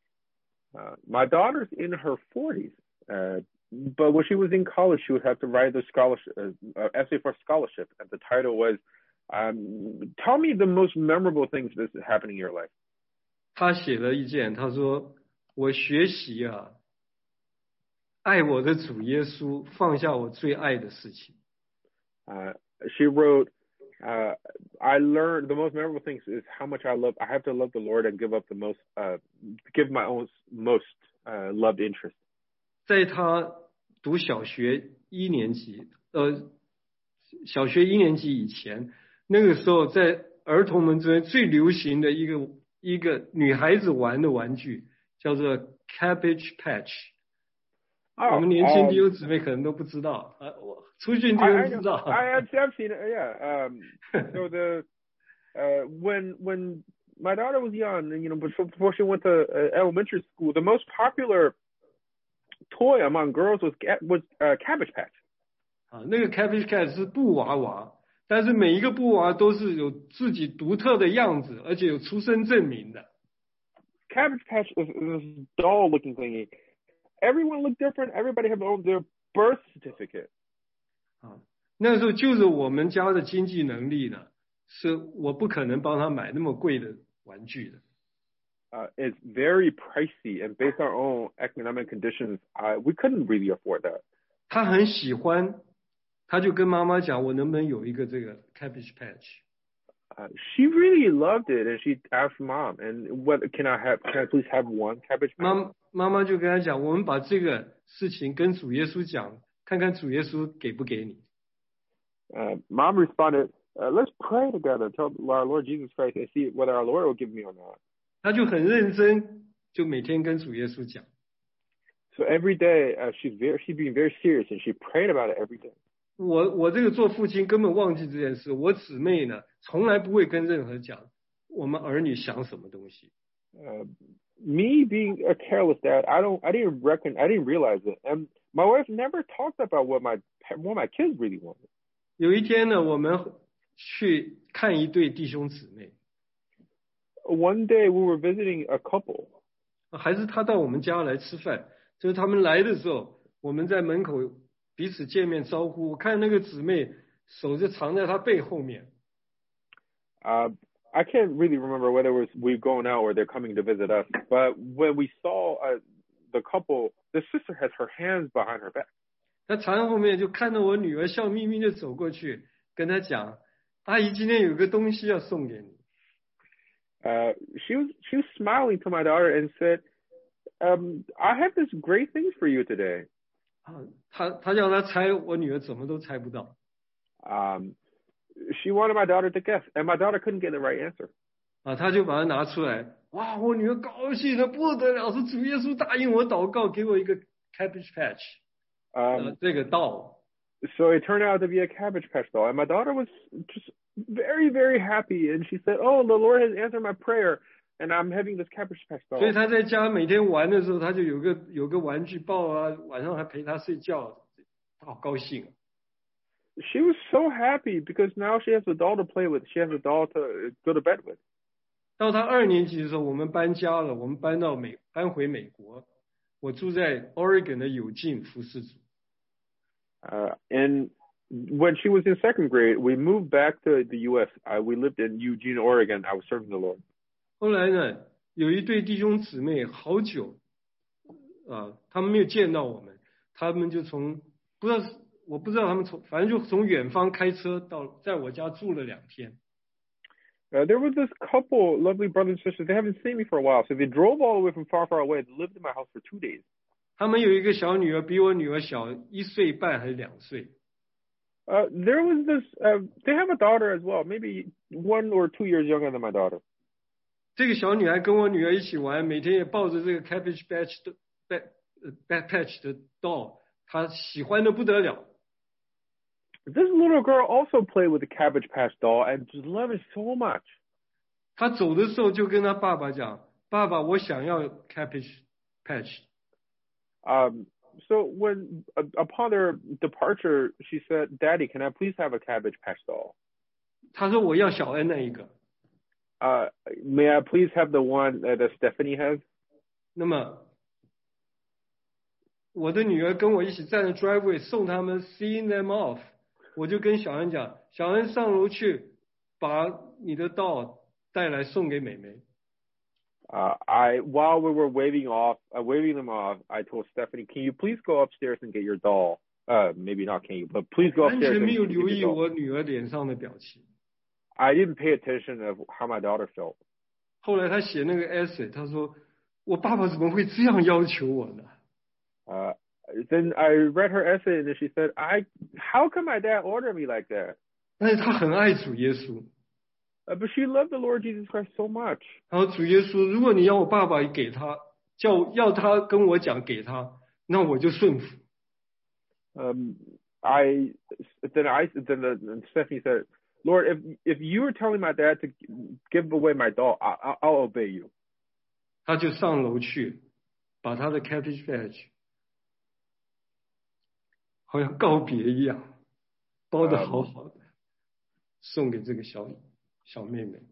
Uh, my daughter's in her forties. Uh, But when she was in college, she would have to write the scholarship uh, essay for scholarship, and the title was um, "Tell me the most memorable things that happened in your life." 她写了一件，她说：“我学习啊，爱我的主耶稣，放下我最爱的事情。” Uh, she wrote, uh, "I learned the most memorable things is how much I love. I have to love the Lord and give up the most, uh, give my own most uh, loved interest." 在她读小学一年级，呃，小学一年级以前，那个时候在儿童们之间最流行的一个一个女孩子玩的玩具叫做 Cabbage Patch。我们年轻弟兄姊妹可能都不知道，啊，我出去弟兄知道。 I have seen it, yeah. Um, so the uh, when when my daughter was young, you know, before she went to uh, elementary school, the most popular toy among girls was was uh, Cabbage Patch. 啊，那个 Cabbage Patch 是布娃娃，但是每一个布娃都是有自己独特的样子，而且有出生证明的。 Cabbage Patch is, is this doll-looking thingy. Everyone looked different. Everybody had their birth certificate. 啊，那时候就是我们家的经济能力呢，是我不可能帮他买那么贵的玩具的。 Uh, it's very pricey, and based on our own economic conditions, I, we couldn't really afford that. 他很喜欢，他就跟妈妈讲，我能不能有一个这个 Cabbage Patch？ Uh, she really loved it, and she asked mom, "And what can I have? Can I please have one Cabbage Patch?" 妈妈妈就跟他讲，我们把这个事情跟主耶稣讲，看看主耶稣给不给你。 Uh, mom responded, uh, "Let's pray together, tell our Lord Jesus Christ, and see whether our Lord will give me or not." 他就很认真，就每天跟主耶稣讲。 So every day, uh, she's very, she's being very serious, and she prayed about it every day. 我我这个做父亲根本忘记这件事。我姊妹呢，从来不会跟任何人讲我们儿女想什么东西。 Uh, me being a careless dad, I don't, I didn't reckon, I didn't realize it, and my wife never talked about what my what my kids really wanted. 有一天呢，我们去看一对弟兄姊妹。 One day we were visiting a couple. 还是他到我们家来吃饭，就是他们来的时候，我们在门口彼此见面招呼，我看那个姊妹手就藏在他背后面。 Uh, I can't really remember whether it was we going out or they're coming to visit us, but when we saw uh, the couple, the sister has her hands behind her back. 他藏在后面就看到我女儿笑眯眯的走过去，跟他讲：“阿姨今天有个东西要送给你。” Uh, she was she was smiling to my daughter and said, um, "I have this great thing for you today." 啊，他他叫他猜，我女儿怎么都猜不到。 Um, she wanted my daughter to guess, and my daughter couldn't get the right answer. 啊，他就把它拿出来，哇，我女儿高兴的不得了，是主耶稣答应我祷告，给我一个 Cabbage Patch， Um, 呃，这个道。 So it turned out to be a Cabbage Patch doll, and my daughter was just very, very happy, and she said, "Oh, the Lord has answered my prayer, and I'm having this Cabbage Patch doll." 所以他在家每天玩的时候，他就有个有个玩具抱啊，晚上还陪他睡觉，他好高兴。 She was so happy because now she has a doll to play with. She has a doll to go to bed with. 到他二年级的时候，我们搬家了，我们搬到美搬回美国，我住在 Oregon 的有境服侍主。 Uh, and when she was in second grade, we moved back to the U S. Uh, we lived in Eugene, Oregon. I was serving the Lord. 后来呢，有一对弟兄姊妹，好久啊，他们没有见到我们，他们就从不知道，我不知道他们从，反正就从远方开车到在我家住了两天。 Uh, there was this couple, lovely brothers and sisters. They haven't seen me for a while, so they drove all the way from far, far away. They lived in my house for two days. 他们有一个小女儿，比我女儿小一岁半还是两岁。 Uh, there was this. Uh, they have a daughter as well, maybe one or two years younger than my daughter. 这个小女孩跟我女儿一起玩，每天也抱着这个 Cabbage Patch 的 Back Patch 的 doll， 她喜欢的不得了。 This little girl also played with the Cabbage Patch doll and just loved it so much. 她走的时候就跟她爸爸讲：“爸爸，我想要 Cabbage Patch。” Um, so when uh, upon their departure, she said, "Daddy, can I please have a Cabbage Patch doll?" 她说：“我要小恩那一个。” Uh, may I please have the one that uh, Stephanie has? 那么，我的女儿跟我一起站在 driveway 送他们 seeing them off， 我就跟小恩讲：“小恩上楼去，把你的 doll 带来送给妹妹。” Uh, I while we were waving off, uh, waving them off, I told Stephanie, "Can you please go upstairs and get your doll?" Uh, maybe not can you, but please go 完 upstairs 全 and 没有 get 留 your 意 doll. 我女儿脸上的表情。 I didn't pay attention of how my daughter felt. 后来她写那个 essay， 她说：“我爸爸怎么会这样要求我呢？” Uh, then I read her essay and then she said, "I how can my dad order me like that?" 但是她很爱主耶稣。 Uh, but she loved the Lord Jesus Christ so much. 然后主耶稣，如果你要我爸爸给他，叫要他跟我讲给他，那我就顺服。 Um, I then I then the, then Stephanie said, "Lord, if if you were telling my dad to give away my doll, I, I, I'll obey you." 他就上楼去，把他的 Cabbage Patch 好像告别一样，包得好好的，送给这个小小妹妹。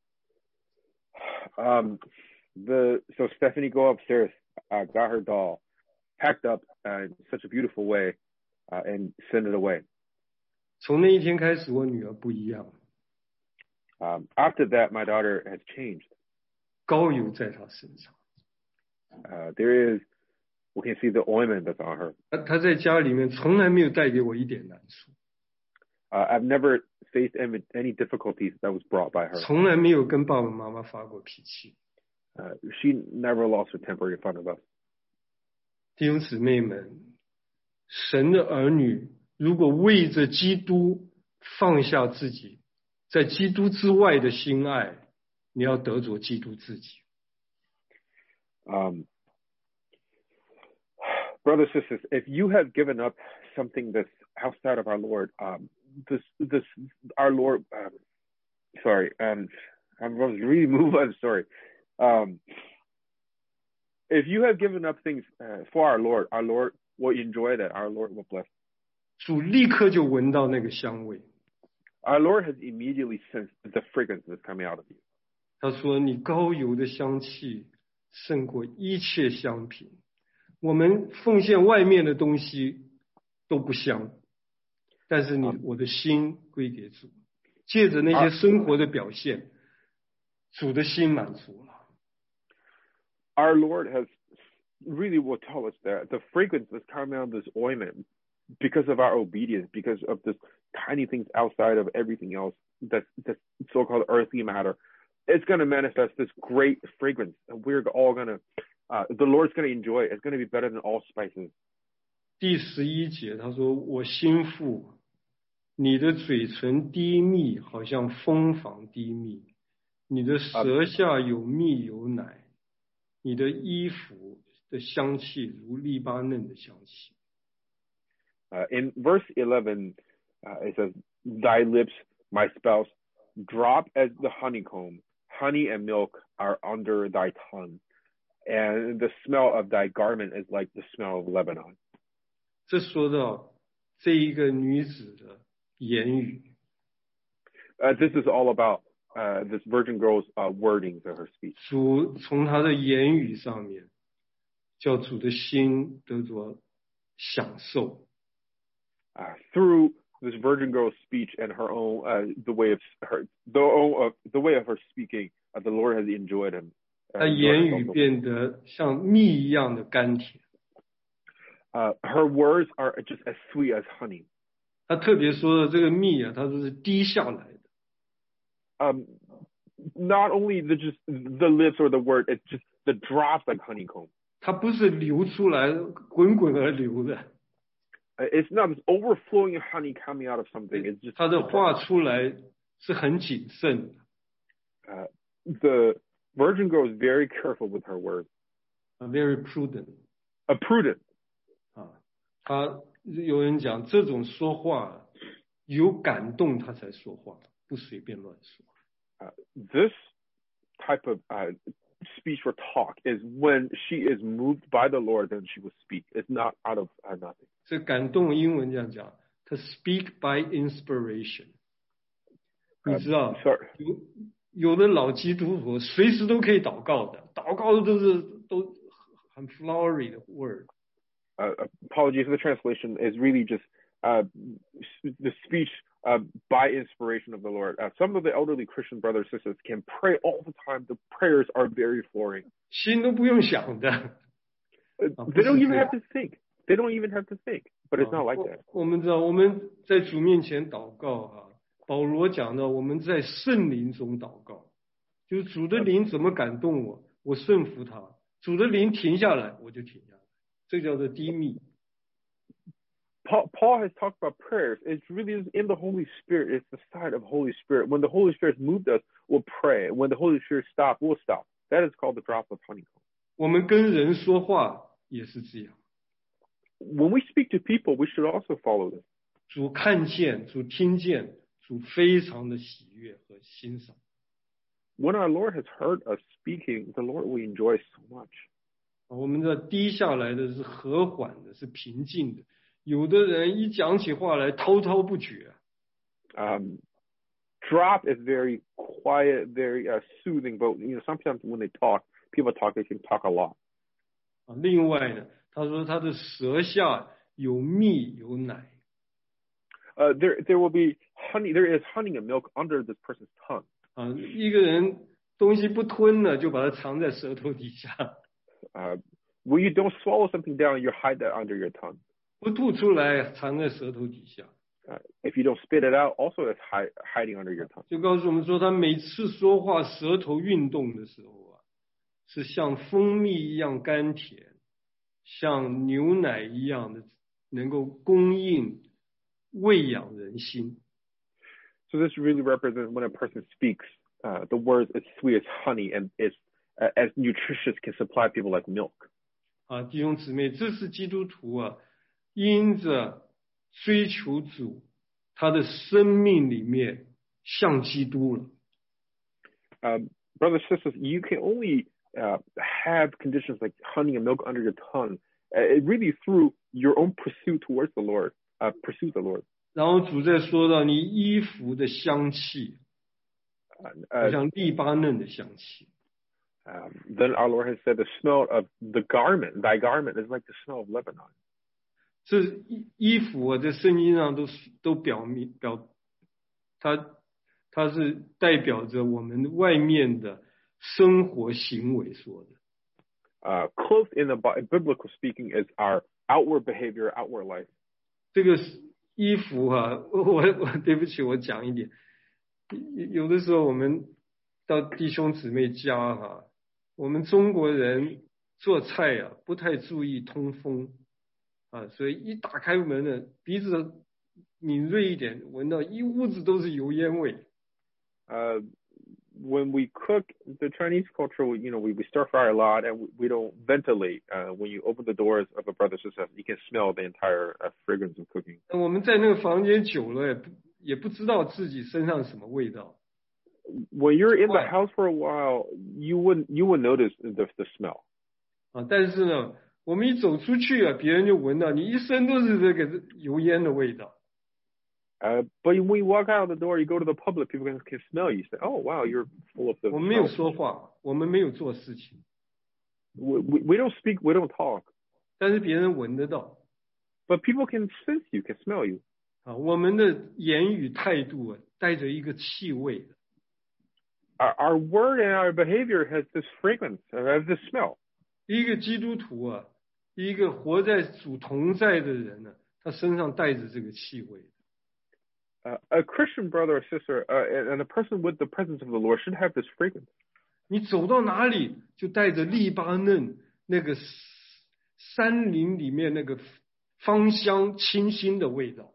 Um, the so Stephanie go upstairs, uh, got her doll, packed up uh, in such a beautiful way, uh, and sent it away. 从那一天开始，我女儿不一样， Um, after that, my daughter has changed. 膏油在她身上。 Uh, there is, we can see the ointment that's on her. 她她在家里面从来没有带给我一点难处， Uh, I've never faced any, any difficulties that was brought by her. 从来没有跟爸爸妈妈发过脾气。 Uh, she never lost her temper in front of us. 弟兄姊妹们，神的儿女如果为着基督放下自己，在基督之外的心爱，你要得着基督自己。 Um, brothers and sisters, if you have given up something that's outside of our Lord, um, this, this, our Lord, um, sorry, um, I was really moved. I'm sorry. Um, if you have given up things uh, for our Lord, our Lord will enjoy that. Our Lord will bless. 主立刻就闻到那个香味， Our Lord has immediately sensed the fragrance that's coming out of you. 他说：“你膏油的香气胜过一切香品。我们奉献外面的东西， 都不香，但是你、 嗯我的心归给主，借着那些生活的表现，主的心满足了。 Our Lord has really will tell us that the fragrance that's coming out of this ointment, because of our obedience, because of this tiny things outside of everything else that's, that's so-called earthly matter, it's going to manifest this great fragrance, and we're all going to, uh, the Lord's going to enjoy it. It's going to be better than all spices. 第十一节他说，我心腹，你的嘴唇低密，好像蜂房低密，你的舌下有蜜有奶，你的衣服的香气如利巴嫩的香气。 Uh, in verse eleven, uh, it says, thy lips, my spouse, drop as the honeycomb. Honey and milk are under thy tongue, and the smell of thy garment is like the smell of Lebanon. 这说到这一个女子的言语。 Uh, this is all about uh, this virgin girl's uh, wordings of her speech. 主从她的言语上面，叫主的心得着享受。 Uh, through this virgin girl's speech and her own, uh, the way of her, the own of the way of her speaking, uh, the Lord has enjoyed him. 她言语变得像蜜一样的甘甜。 Uh, her words are just as sweet as honey. 他特别说的这个蜜啊，它都是滴下来的。 Um, not only the just the lips or the word, it's just the drops like honeycomb. 它不是流出来滚滚而流的。 Uh, it's not this overflowing honey coming out of something. It's just 他的话出来是很谨慎的。 Uh, the virgin girl is very careful with her words. Uh, very prudent. A prudent. 啊，他有人讲这种说话有感动他才说话，不随便乱说。 Uh, this type of uh, speech or talk is when she is moved by the Lord, then she will speak. It's not out of uh, nothing. 这感动英文这样讲，他 speak by inspiration。你知道， Uh, sorry. 有有的老基督徒随时都可以祷告的，祷告的都是都很 flowery 的 word。 Uh, apologies for the translation, is really just uh, the speech uh, by inspiration of the Lord. Uh, some of the elderly Christian brothers and sisters can pray all the time. The prayers are very flowing. 心都不用想的。 Uh, they don't even have to think. They don't even have to think. But it's not like that. 我们知道我们在主面前祷告啊，保罗讲的我们在圣灵中祷告，就是主的灵怎么感动我，我顺服他；主的灵停下来，我就停下来。这叫做低密。 Paul, Paul has talked about prayers. It's really in the Holy Spirit. It's the side of Holy Spirit. When the Holy Spirit moved us, we'll pray. When the Holy Spirit stopped, we'll stop. That is called the drop of honeycomb. 我们跟人说话也是这样。 When we speak to people, we should also follow this. 主看见，主听见，主非常的喜悦和欣赏。 When our Lord has heard us speaking, the Lord will enjoy so much. 我们的滴下来的是和缓的，是平静的。有的人一讲起话来滔滔不绝。 Um, drop is very quiet, very uh, soothing, but you know sometimes when they talk, people talk, they can talk a lot. 啊，另外呢，他说他的舌下有蜜有奶。 Uh, there, there will be honey. There is honey and milk under this person's tongue. 啊，一个人东西不吞了，就把它藏在舌头底下。 Uh, when you don't swallow something down, you hide that under your tongue. 不吐出来，藏在舌头底下。 Uh, if you don't spit it out, also it's hi- hiding under your tongue. 就告诉我们说，他每次说话舌头运动的时候啊，是像蜂蜜一样甘甜，像牛奶一样的，能够供应喂养人心。 So this really represents when a person speaks, uh, the words as sweet as honey and is uh, as nutritious can supply people like milk. 啊，弟兄姊妹，这是基督徒啊，因着追求主，他的生命里面像基督了。 Um, brothers and sisters, you can only uh, have conditions like honey and milk under your tongue, uh, really through your own pursuit towards the Lord, uh, pursue the Lord. 然后主在说到你衣服的香气， Uh, 好像利巴嫩的香气。 um, then our Lord has said the smell of the garment, thy garment is like the smell of Lebanon. 这衣衣服啊，在圣经上都都表明表，它它是代表着我们外面的生活行为说的。 Uh, clothes in the biblical speaking is our outward behavior, outward life. 这个衣服啊，我我对不起，我讲一点。有的时候我们到弟兄姊妹家哈、啊，我们中国人做菜啊不太注意通风啊，所以一打开门呢，鼻子敏锐一点，闻到一屋子都是油烟味。 Uh, when we cook, the Chinese culture, you know, we, we stir fry a lot and we, we don't ventilate. Uh, when you open the doors of a brother's house, you can smell the entire uh, fragrance of cooking. 我们在那个房间久了，也不也不知道自己身上什么味道。 When you're in the house for a while, you wouldn't you would notice the the smell. 啊，但是呢，我们一走出去啊，别人就闻到你一身都是这个油烟的味道。 Uh, but when you walk out the door, you go to the public, people can, can smell you. Say, "Oh, wow, you're full of the." 我们没有说话，我们没有做事情。 We, we we don't speak, we don't talk. 但是别人闻得到。 But people can sense you, can smell you. 啊，我们的言语态度啊，带着一个气味。 Our, our word and our behavior has this fragrance, has this smell. 一个基督徒啊，一个活在主同在的人呢，他身上带着这个气味。 Uh, a Christian brother or sister, uh, and a person with the presence of the Lord should have this fragrance. 你走到哪里，就带着黎巴嫩那个山林里面那个芳香清新的味道。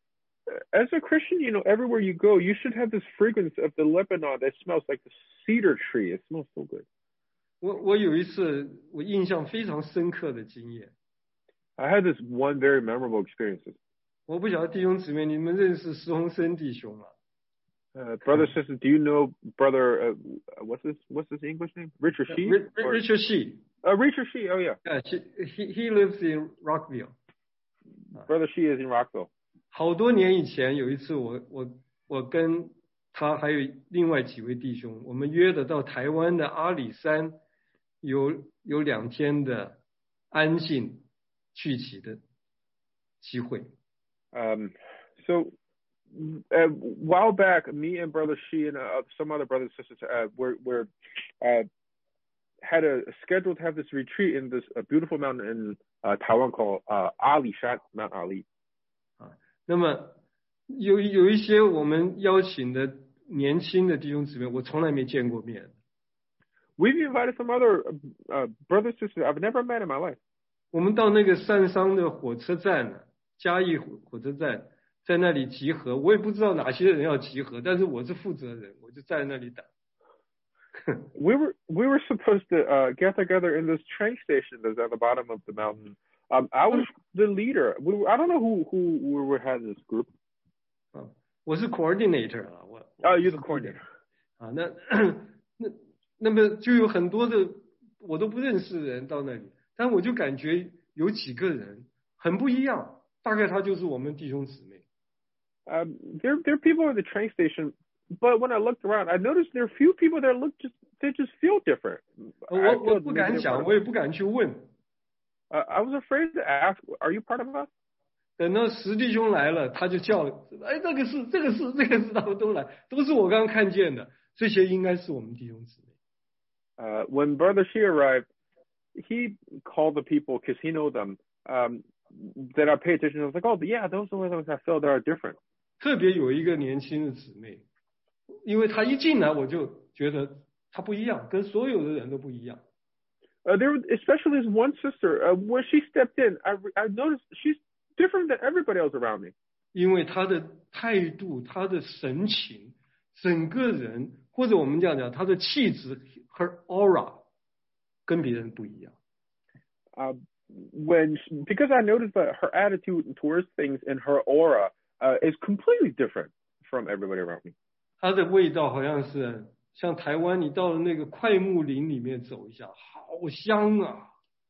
As a Christian, you know, everywhere you go, you should have this fragrance of the Lebanon that smells like the cedar tree. It smells so good. 我我有一次我印象非常深刻的经验。 I had this one very memorable experience. 我不晓得弟兄姊妹，你们认识施洪生弟兄吗？ Uh, brother, sister, do you know brother? Uh, what's his What's his English name? Richard Shee. Richard, Richard Shee. Uh, Richard Shee. Oh yeah. Yeah, he he lives in Rockville. Brother Shee is in Rockville. 好多年以前，有一次我我我跟他还有另外几位弟兄，我们约的到台湾的阿里山有有两天的安静聚集的机会。 Um, so a while back, me and Brother Shee and uh, some other brothers and sisters uh, were were uh, had a schedule to have this retreat in this uh, beautiful mountain in uh, Taiwan called uh, Ali Shan, Mount Ali. 啊，那么有有一些我们邀请的年轻的弟兄姊妹，我从来没见过面。 We've invited some other uh, brothers and sisters I've never met in my life. 我们到那个山上的火车站呢，嘉义火火车站，在那里集合。我也不知道哪些人要集合，但是我是负责人，我就站在那里等。 we were we were supposed to uh, get together in this train station that's at the bottom of the mountain. Um, I was the leader. We were, I don't know who who we were had in this group. 啊，我是 coordinator 啊，我。 Oh, you're the coordinator. 啊，那那那么就有很多的我都不认识的人到那里，但我就感觉有几个人很不一样，大概他就是我们弟兄姊妹。 Um, there there are people at the train station. But when I looked around, I noticed there are a few people that look just they just feel different. 我我不敢讲，我也不敢去问。 Uh, I was afraid to ask, "Are you part of us?" 等到十弟兄来了，他就叫，哎，这个是这个是这个是，他们都来，都是我刚刚看见的，这些应该是我们弟兄姊妹。 Uh, when Brother Shee arrived, he called the people because he know them. Um, that I paid attention. I was like, "Oh, yeah, those are the ones I feel that are different." 特别有一个年轻的姊妹。因为他一进来，我就觉得他不一样，跟所有的人都不一样。 Uh, there, especially this one sister, uh, when she stepped in, I I noticed she's different than everybody else around me. 因为他的态度、他的神情、整个人，或者我们这样讲，他的气质和 aura 跟别人不一样。 Uh, when she, because I noticed that her attitude towards things and her aura uh, is completely different from everybody around me. 它的味道好像是像台湾，你到了那个快木林里面走一下，好香啊！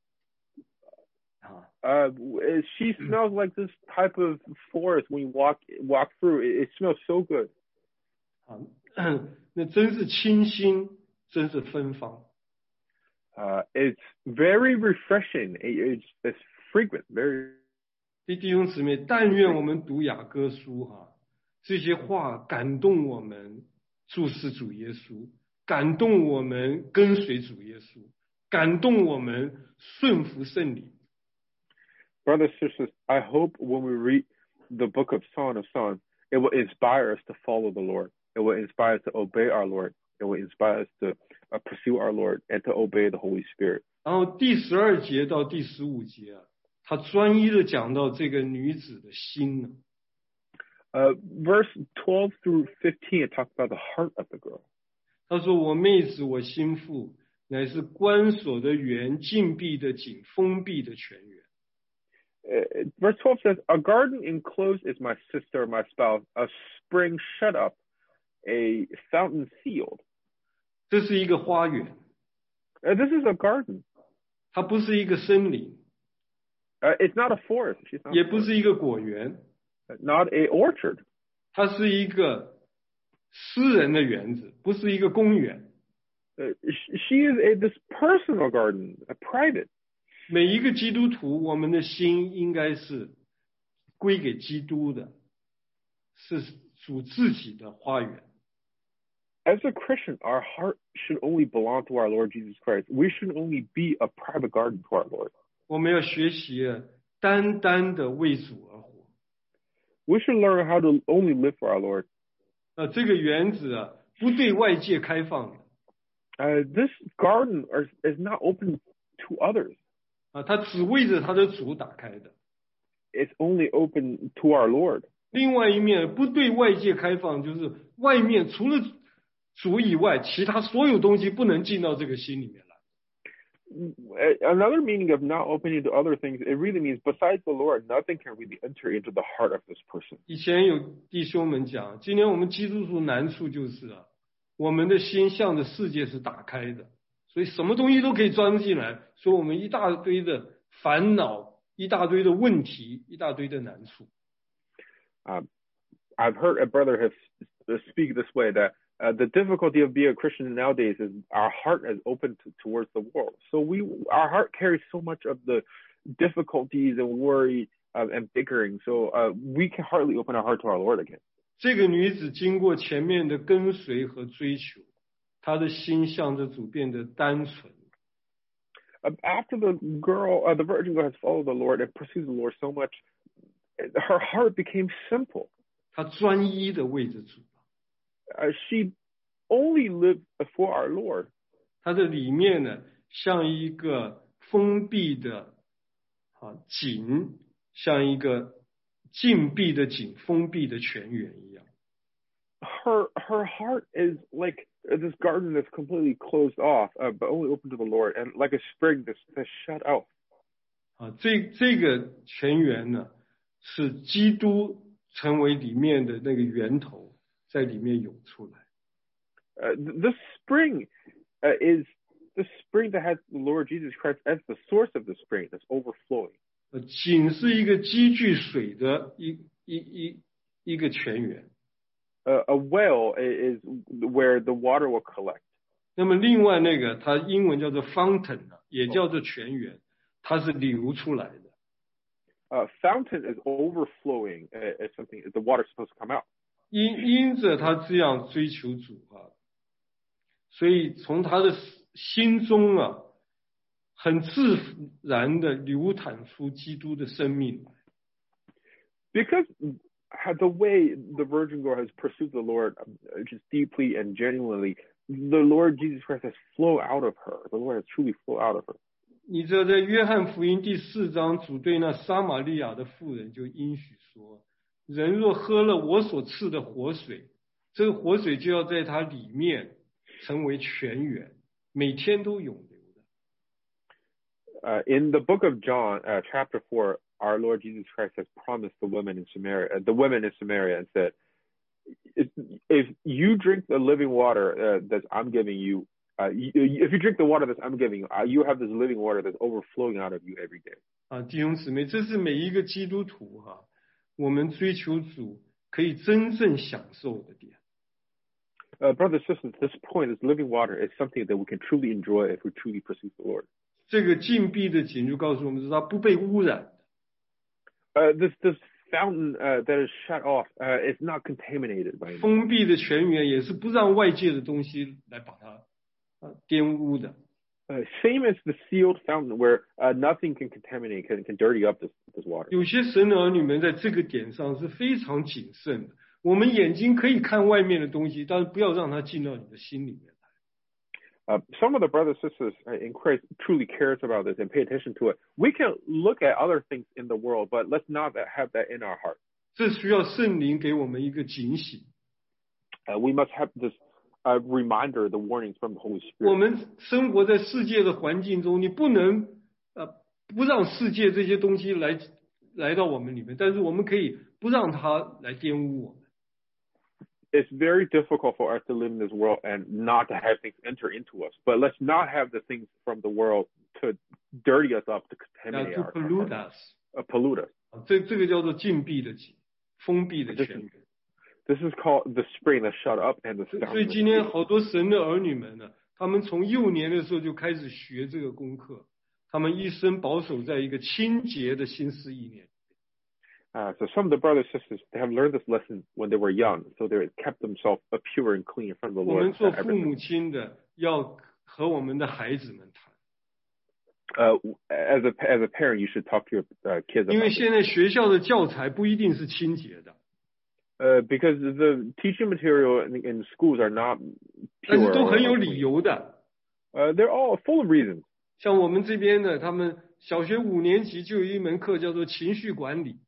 啊 Uh, she smells like this type of forest when you walk walk through. It, it smells so good. 啊，那真是清新，真是芬芳。 Uh, it's very refreshing. It, it's it's frequent, very. 弟兄姊妹，但愿我们读雅歌书哈、啊，这些话感动我们注视主耶稣，感动我们跟随主耶稣，感动我们顺服圣灵。 Brothers and sisters, I hope when we read the book of Song of Songs, it will inspire us to follow the Lord. It will inspire us to obey our Lord. It will inspire us to uh, pursue our Lord and to obey the Holy Spirit. 然后第十二节到第十五节啊，他专一的讲到这个女子的心呢。 Uh, verse twelve through fifteen, it talks about the heart of the girl. 他说：“我妹子，我心腹，乃是关锁的园，禁闭的井，封闭的泉源。” Uh, verse twelve says, "A garden enclosed is my sister, my spouse, a spring shut up, a fountain sealed." 这是一个花园。 Uh, this is a garden. 它不是一个森林。 Uh, it's not a forest. She's not 也不是一个果园。 Not a orchard. 它是一个私人的园子，不是一个公园。 Uh, she is a this personal garden, a private. 每一个基督徒，我们的心应该是归给基督的，是属自己的花园。 As a Christian, our heart should only belong to our Lord Jesus Christ. We should only be a private garden to our Lord. 我们要学习单单的为主而活。 We should learn how to only live for our Lord. 呃，这个园子啊，不对外界开放的。 Uh, this garden is, is not open to others. 啊，它只为着它的主打开的。 It's only open to our Lord. 另外一面不对外界开放，就是外面除了主以外，其他所有东西不能进到这个心里面来。 Another meaning of not opening to other things, it really means besides the Lord, nothing can really enter into the heart of this person. 以前有弟兄们讲，今天我们基督徒难处就是啊，我们的心向着世界是打开的，所以什么东西都可以钻进来，所以我们一大堆的烦恼，一大堆的问题，一大堆的难处。 Um, I've heard a brother have speak this way that uh, the difficulty of being a Christian nowadays is our heart is open to, towards the world. So we, our heart carries so much of the difficulties and worry uh, and bickering. So uh, we can hardly open our heart to our Lord again. 这个女子经过前面的跟随和追求，她的心向着主变得单纯。 Uh, after the girl, uh, the virgin girl has followed the Lord and pursued the Lord so much, her heart became simple. 她专一的为着主。 Uh, she only lived for our Lord. 她的里面呢，像一个封闭的啊井，像一个禁闭的井，封闭的泉源一样。 Her her heart is like this garden that's completely closed off, uh, but only open to the Lord, and like a spring that's, that's shut out. 啊，这这个泉源呢，是基督成为里面的那个源头，在里面涌出来。 Uh, the spring uh, is the spring that has the Lord Jesus Christ as the source of the spring that's overflowing. 呃，井是一个积聚水的一一一一个泉源。 Uh, a well is where the water will collect. 那么另外那个，它英文叫做 fountain 啊，也叫做泉源，它是流出来的。 Uh, fountain is overflowing. Uh, it's something the water is supposed to come out. 因因着他这样追求主啊，所以从他的心中啊，很自然的流淌出基督的生命来。 Because the way the virgin girl has pursued the Lord just deeply and genuinely, the Lord Jesus Christ has flowed out of her. The Lord has truly flowed out of her. 你知道，在约翰福音第四章，主对那撒玛利亚的妇人就应许说：人若喝了我所赐的活水，这个活水就要在它里面成为泉源，每天都涌流的。 Uh, in the book of John, uh, chapter four, our Lord Jesus Christ has promised the women in Samaria, uh, the women in Samaria, and said, "If, if you drink the living water uh, that I'm giving you, uh, you, if you drink the water that I'm giving you, uh, you have this living water that's overflowing out of you every day." 啊，弟兄姊妹，这是每一个基督徒哈、啊，我们追求主可以真正享受的点。 Uh, brothers and sisters, this point, this living water, is something that we can truly enjoy if we truly pursue the Lord. 这个禁闭的井就告诉我们，是它不被污染的。 Uh, this this fountain uh, that is shut off uh, is not contaminated by anything. 封闭的泉源也是不让外界的东西来把它啊玷污的。 Uh, same as the sealed fountain where uh, nothing can contaminate, can, can dirty up this, this water. 有些神的儿女们在这个点上是非常谨慎的。我们眼睛可以看外面的东西，但是不要让它进到你的心里面来。 Uh, some of the brothers and sisters in Christ truly cares about this and pay attention to it. We can look at other things in the world, but let's not have that in our heart. 这需要圣灵给我们一个警醒。 Uh, we must have this uh, reminder, the warnings from the Holy Spirit. 我们生活在世界的环境中，你不能呃不让世界这些东西来来到我们里面，但是我们可以不让它来玷污我们。 It's very difficult for us to live in this world and not to have things enter into us. But let's not have the things from the world to dirty us up, to contaminate to our pollute hearts, us. Uh, pollute us. 这这个叫做禁闭的井，封闭的泉源。 This is called the spring that's shut up and the fountain. 所以今天好多神的儿女们呢，他们从幼年的时候就开始学这个功课，他们一生保守在一个清洁的心思意念。 Uh, so some of the brothers and sisters, they have learned this lesson when they were young, so they kept themselves pure and clean in front of the 我们 Lord. 做父母亲的要和我们的孩子们谈。 Uh, as a as a parent, you should talk to your uh, kids 因为 about 现在学校的教材不一定是清洁的， uh, because the teaching material in, in schools are not 但是 pure. 都 or 很有 clean. 理由的。 Uh, they're all full of reasons. 像我们这边的，他们小学五年级就有一门课叫做情绪管理。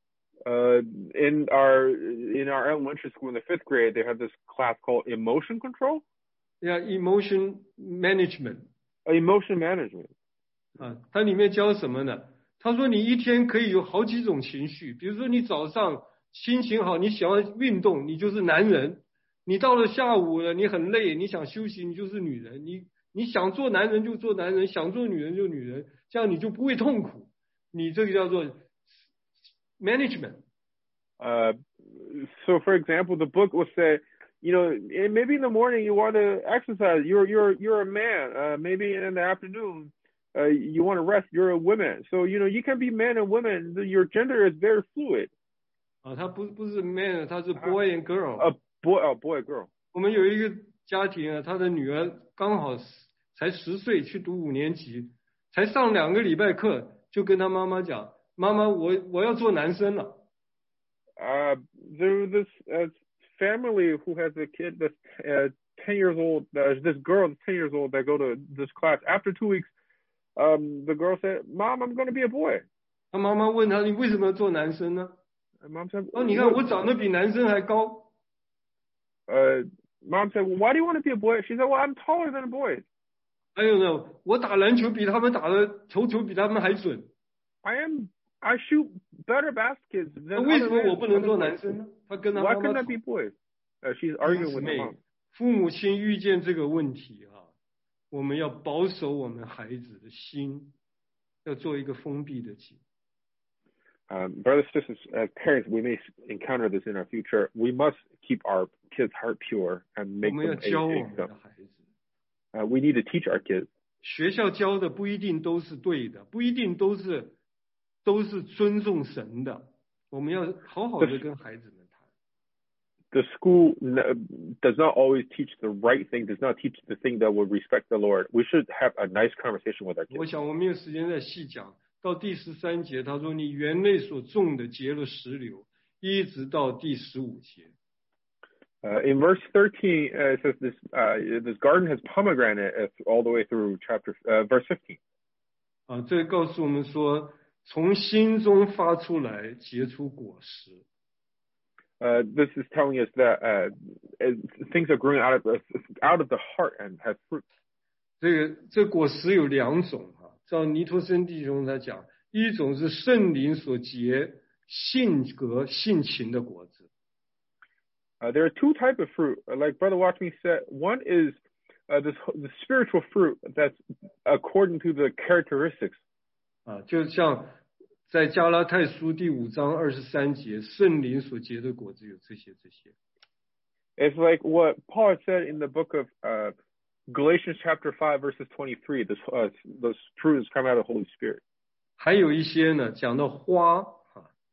Uh, in our in our elementary school in the fifth grade, they have this class called emotion control, Yeah, emotion management. uh, emotion management. 啊，它里面教什么呢？他说你一天可以有好几种情绪，比如说你早上心情好，你想要运动，你就是男人；你到了下午了，你很累，你想休息，你就是女人。你你想做男人就做男人，想做女人就女人，这样你就不会痛苦。你这个叫做 management. Uh, so, for example, the book will say, you know, maybe in the morning you want to exercise. You're you're you're a man. Uh, maybe in the afternoon, uh, you want to rest. You're a woman. So, you know, you can be man and woman. Your gender is very fluid. 啊，他不不是 man， 他是 boy and girl。 A boy, a boy, girl. 我们有一个家庭啊，他的女儿刚好才十岁，去读五年级，才上两个礼拜课，就跟他妈妈讲：“妈妈，我我要做男生了。” Uh, there was this uh, family who has a kid that's uh, ten years old. Uh, this girl that's ten years old that go to this class. After two weeks, um, the girl said, "Mom, I'm going to be a boy." 他妈妈问他：“你为什么要做男生呢 And Mom said, 哦，你看我长得比男生还高。 Uh, Mom said, well, "Why do you want to be a boy?" She said, "Well, I'm taller than boys. 还有呢，我打篮球比他们打的投球比他们还准。 I am. I shoot better baskets 那 than 为什 other 么 men." 我不能做男生呢？他跟他 Why 妈 couldn't 妈 I be 吵。 boys? Uh, she's arguing with her 妹 mom. 父母亲遇见这个问题哈、啊，我们要保守我们孩子的心，要做一个封闭的井。 Um, brothers and sisters, as parents, we may encounter this in our future. We must keep our kids' heart pure and 我 make 们要 them 教我 a, 们 a, 的孩子， uh, we need to teach our kids. 学校教的不一定都是对的，不一定都是都是尊重神的。我们要好好的跟孩子们谈。 The school n- does not always teach the right thing, does not teach the thing that will respect the Lord. We should have a nice conversation with our 我 kids. 想我没有时间再细讲。到第十三节，他说：“你园内所种的结了石榴，一直到第十五节。” Uh, in verse thirteen, uh, it says this uh, this garden has pomegranate uh, all the way through chapter uh, verse fifteen. 啊，这告诉我们说，从心中发出来，结出果实。 Uh, this is telling us that uh, things are growing out of the, out of the heart and have fruit. 这个这果实有两种哈、啊，照尼托森弟兄他讲，一种是圣灵所结性格性情的果子。 Uh, there are two types of fruit. Uh, like Brother Watchme said, one is uh, this the spiritual fruit that's according to the characteristics. 啊，就像在加拉太书第五章二十三节，圣灵所结的果子有这些这些。 It's like what Paul said in the book of uh, Galatians chapter five verses twenty-three. This uh, those fruits come out of the Holy Spirit. 还有一些呢，讲到花啊，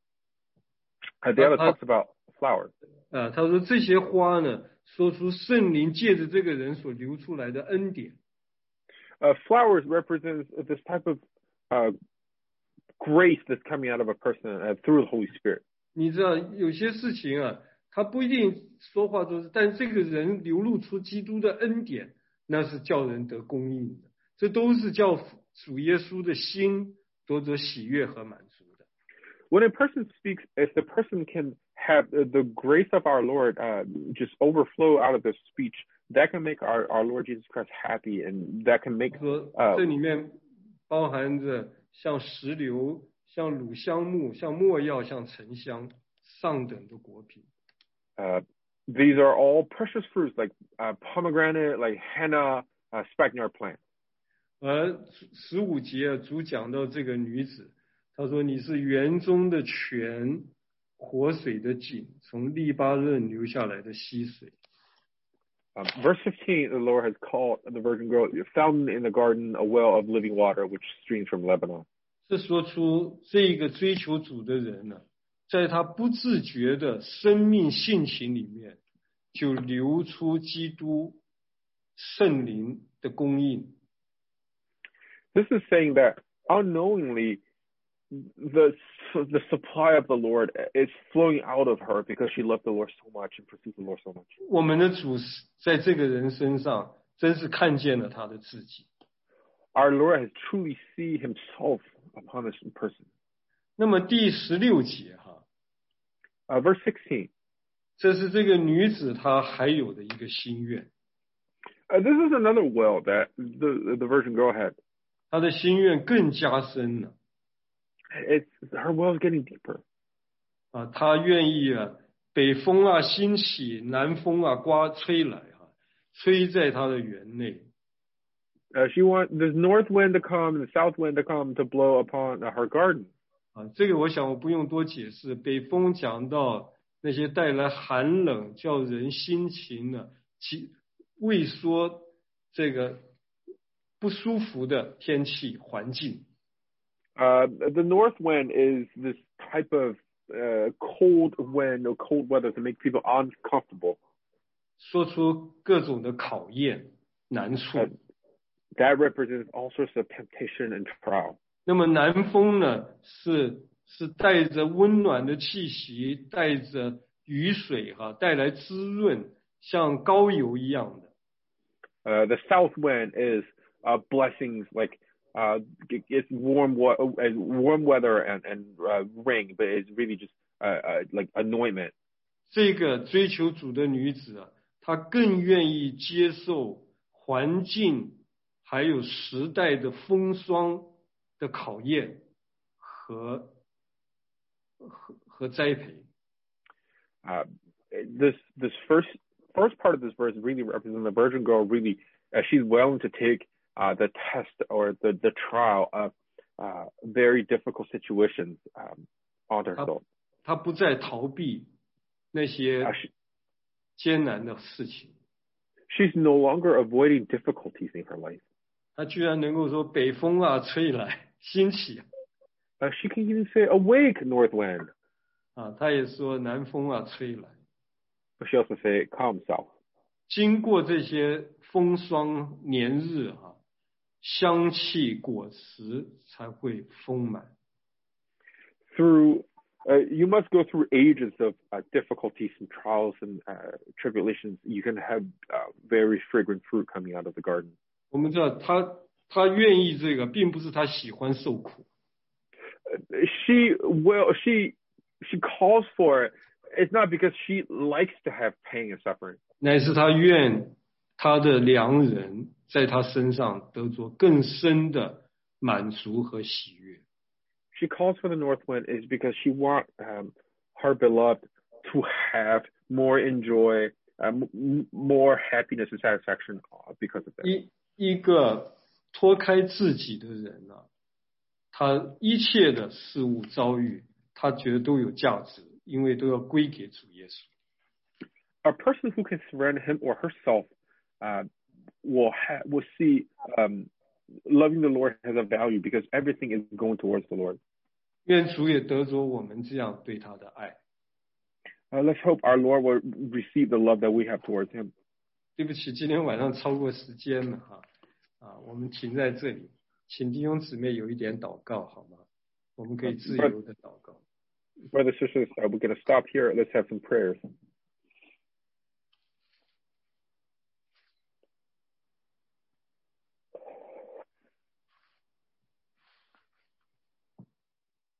Uh, the other talks about flowers. 啊，他说这些花呢，说出圣灵借着这个人所流出来的恩典。 Uh, flowers represents this type of uh, grace that's coming out of a person uh, through the Holy Spirit. 你知道有些事情啊，他不一定说话都是，但这个人流露出基督的恩典，那是叫人得供应的。这都是叫主耶稣的心得着喜悦和满足的。 When a person speaks, if the person can have the grace of our Lord uh, just overflow out of their speech, that can make our, our Lord Jesus Christ happy, and that can make 说 uh, 这里面包含着像石榴、像乳香木、像没药、像沉香上等的果品。 uh, these are all precious fruits like uh, pomegranate, like henna, uh, spikenard plant. 而十五节主讲到这个女子，他说你是园中的泉，活水的井，从利巴嫩流下来的溪水。 Um, verse fifteen, the Lord has called the virgin girl a fountain in the garden, a well of living water, which streams from Lebanon. 这说出这个追求主的人呢，在他不自觉的生命性情里面，就流出基督圣灵的供应。 This is saying that unknowingly, the the supply of the Lord is flowing out of her because she loved the Lord so much and pursued the Lord so much. 我们的主在这个人身上，真是看见了他的自己。 Our Lord has truly seen Himself upon this person. 那么第十六节哈， Uh, verse sixteen. 这是这个女子她还有的一个心愿。 Uh, this is another well that the the virgin girl had. 她的心愿更加深了。 It's her well is getting deeper. 啊，她愿意啊，北风啊兴起，南风啊刮吹来啊，吹在她的园内。 Uh, she wants the north wind to come and the south wind to come to blow upon uh, her garden. 啊，这个我想我不用多解释。北风讲到那些带来寒冷、叫人心情呢，其未说这个不舒服的天气环境。 Uh, the north wind is this type of uh, cold wind or cold weather to make people uncomfortable. 说出各种的考验、难处。 Uh, that represents all sorts of temptation and trial. 那么南风呢，是是带着温暖的气息，带着雨水哈、啊，带来滋润，像膏油一样的。 Uh, the south wind is uh, blessings like uh, it's warm, warm weather and and uh, rain, but it's really just uh, uh, like anointment. 这个追求主的女子啊，她更愿意接受环境还有时代的风霜的考验和和和栽培。 Uh, this this first first part of this verse really represents the virgin girl. Really, uh, she's willing to take uh, the test or the the trial of uh, very difficult situations um, on herself. 她不再逃避那些艰难的事情。 She's no longer avoiding difficulties in her life. 她居然能够说北风啊吹来，兴起。 Uh, she can even say, "Awake, north wind." 啊，她也说南风啊吹来。 But she also say, "Come, south." 经过这些风霜年日啊，香气果实才会丰满。 Through Uh, you must go through ages of uh, difficulties and trials and uh, tribulations. You can have uh, very fragrant fruit coming out of the garden. 我们知道她她愿意这个，并不是她喜欢受苦。 Uh, she will. She she calls for it. It's not because she likes to have pain and suffering. 乃是她愿她的良人在她身上得着更深的满足和喜悦。 She calls for the north wind is because she wants um, her beloved to have more enjoy, uh, m- more happiness and satisfaction because of that. 一一个脱开自己的人啊，他一切的事物遭遇，他觉得都有价值，因为都要归给主耶稣。 A person who can surrender him or herself uh, will ha- will see um, loving the Lord has a value because everything is going towards the Lord. 愿主也得着我们这样对他的爱。 Uh, let's hope our Lord will receive the love that we have towards him. 对不起，今天晚上超过时间了哈，啊，我们停在这里，请弟兄姊妹有一点祷告好吗？我们可以自由的祷告。 Brothers and sisters, uh, we're going to stop here. Let's have some prayers.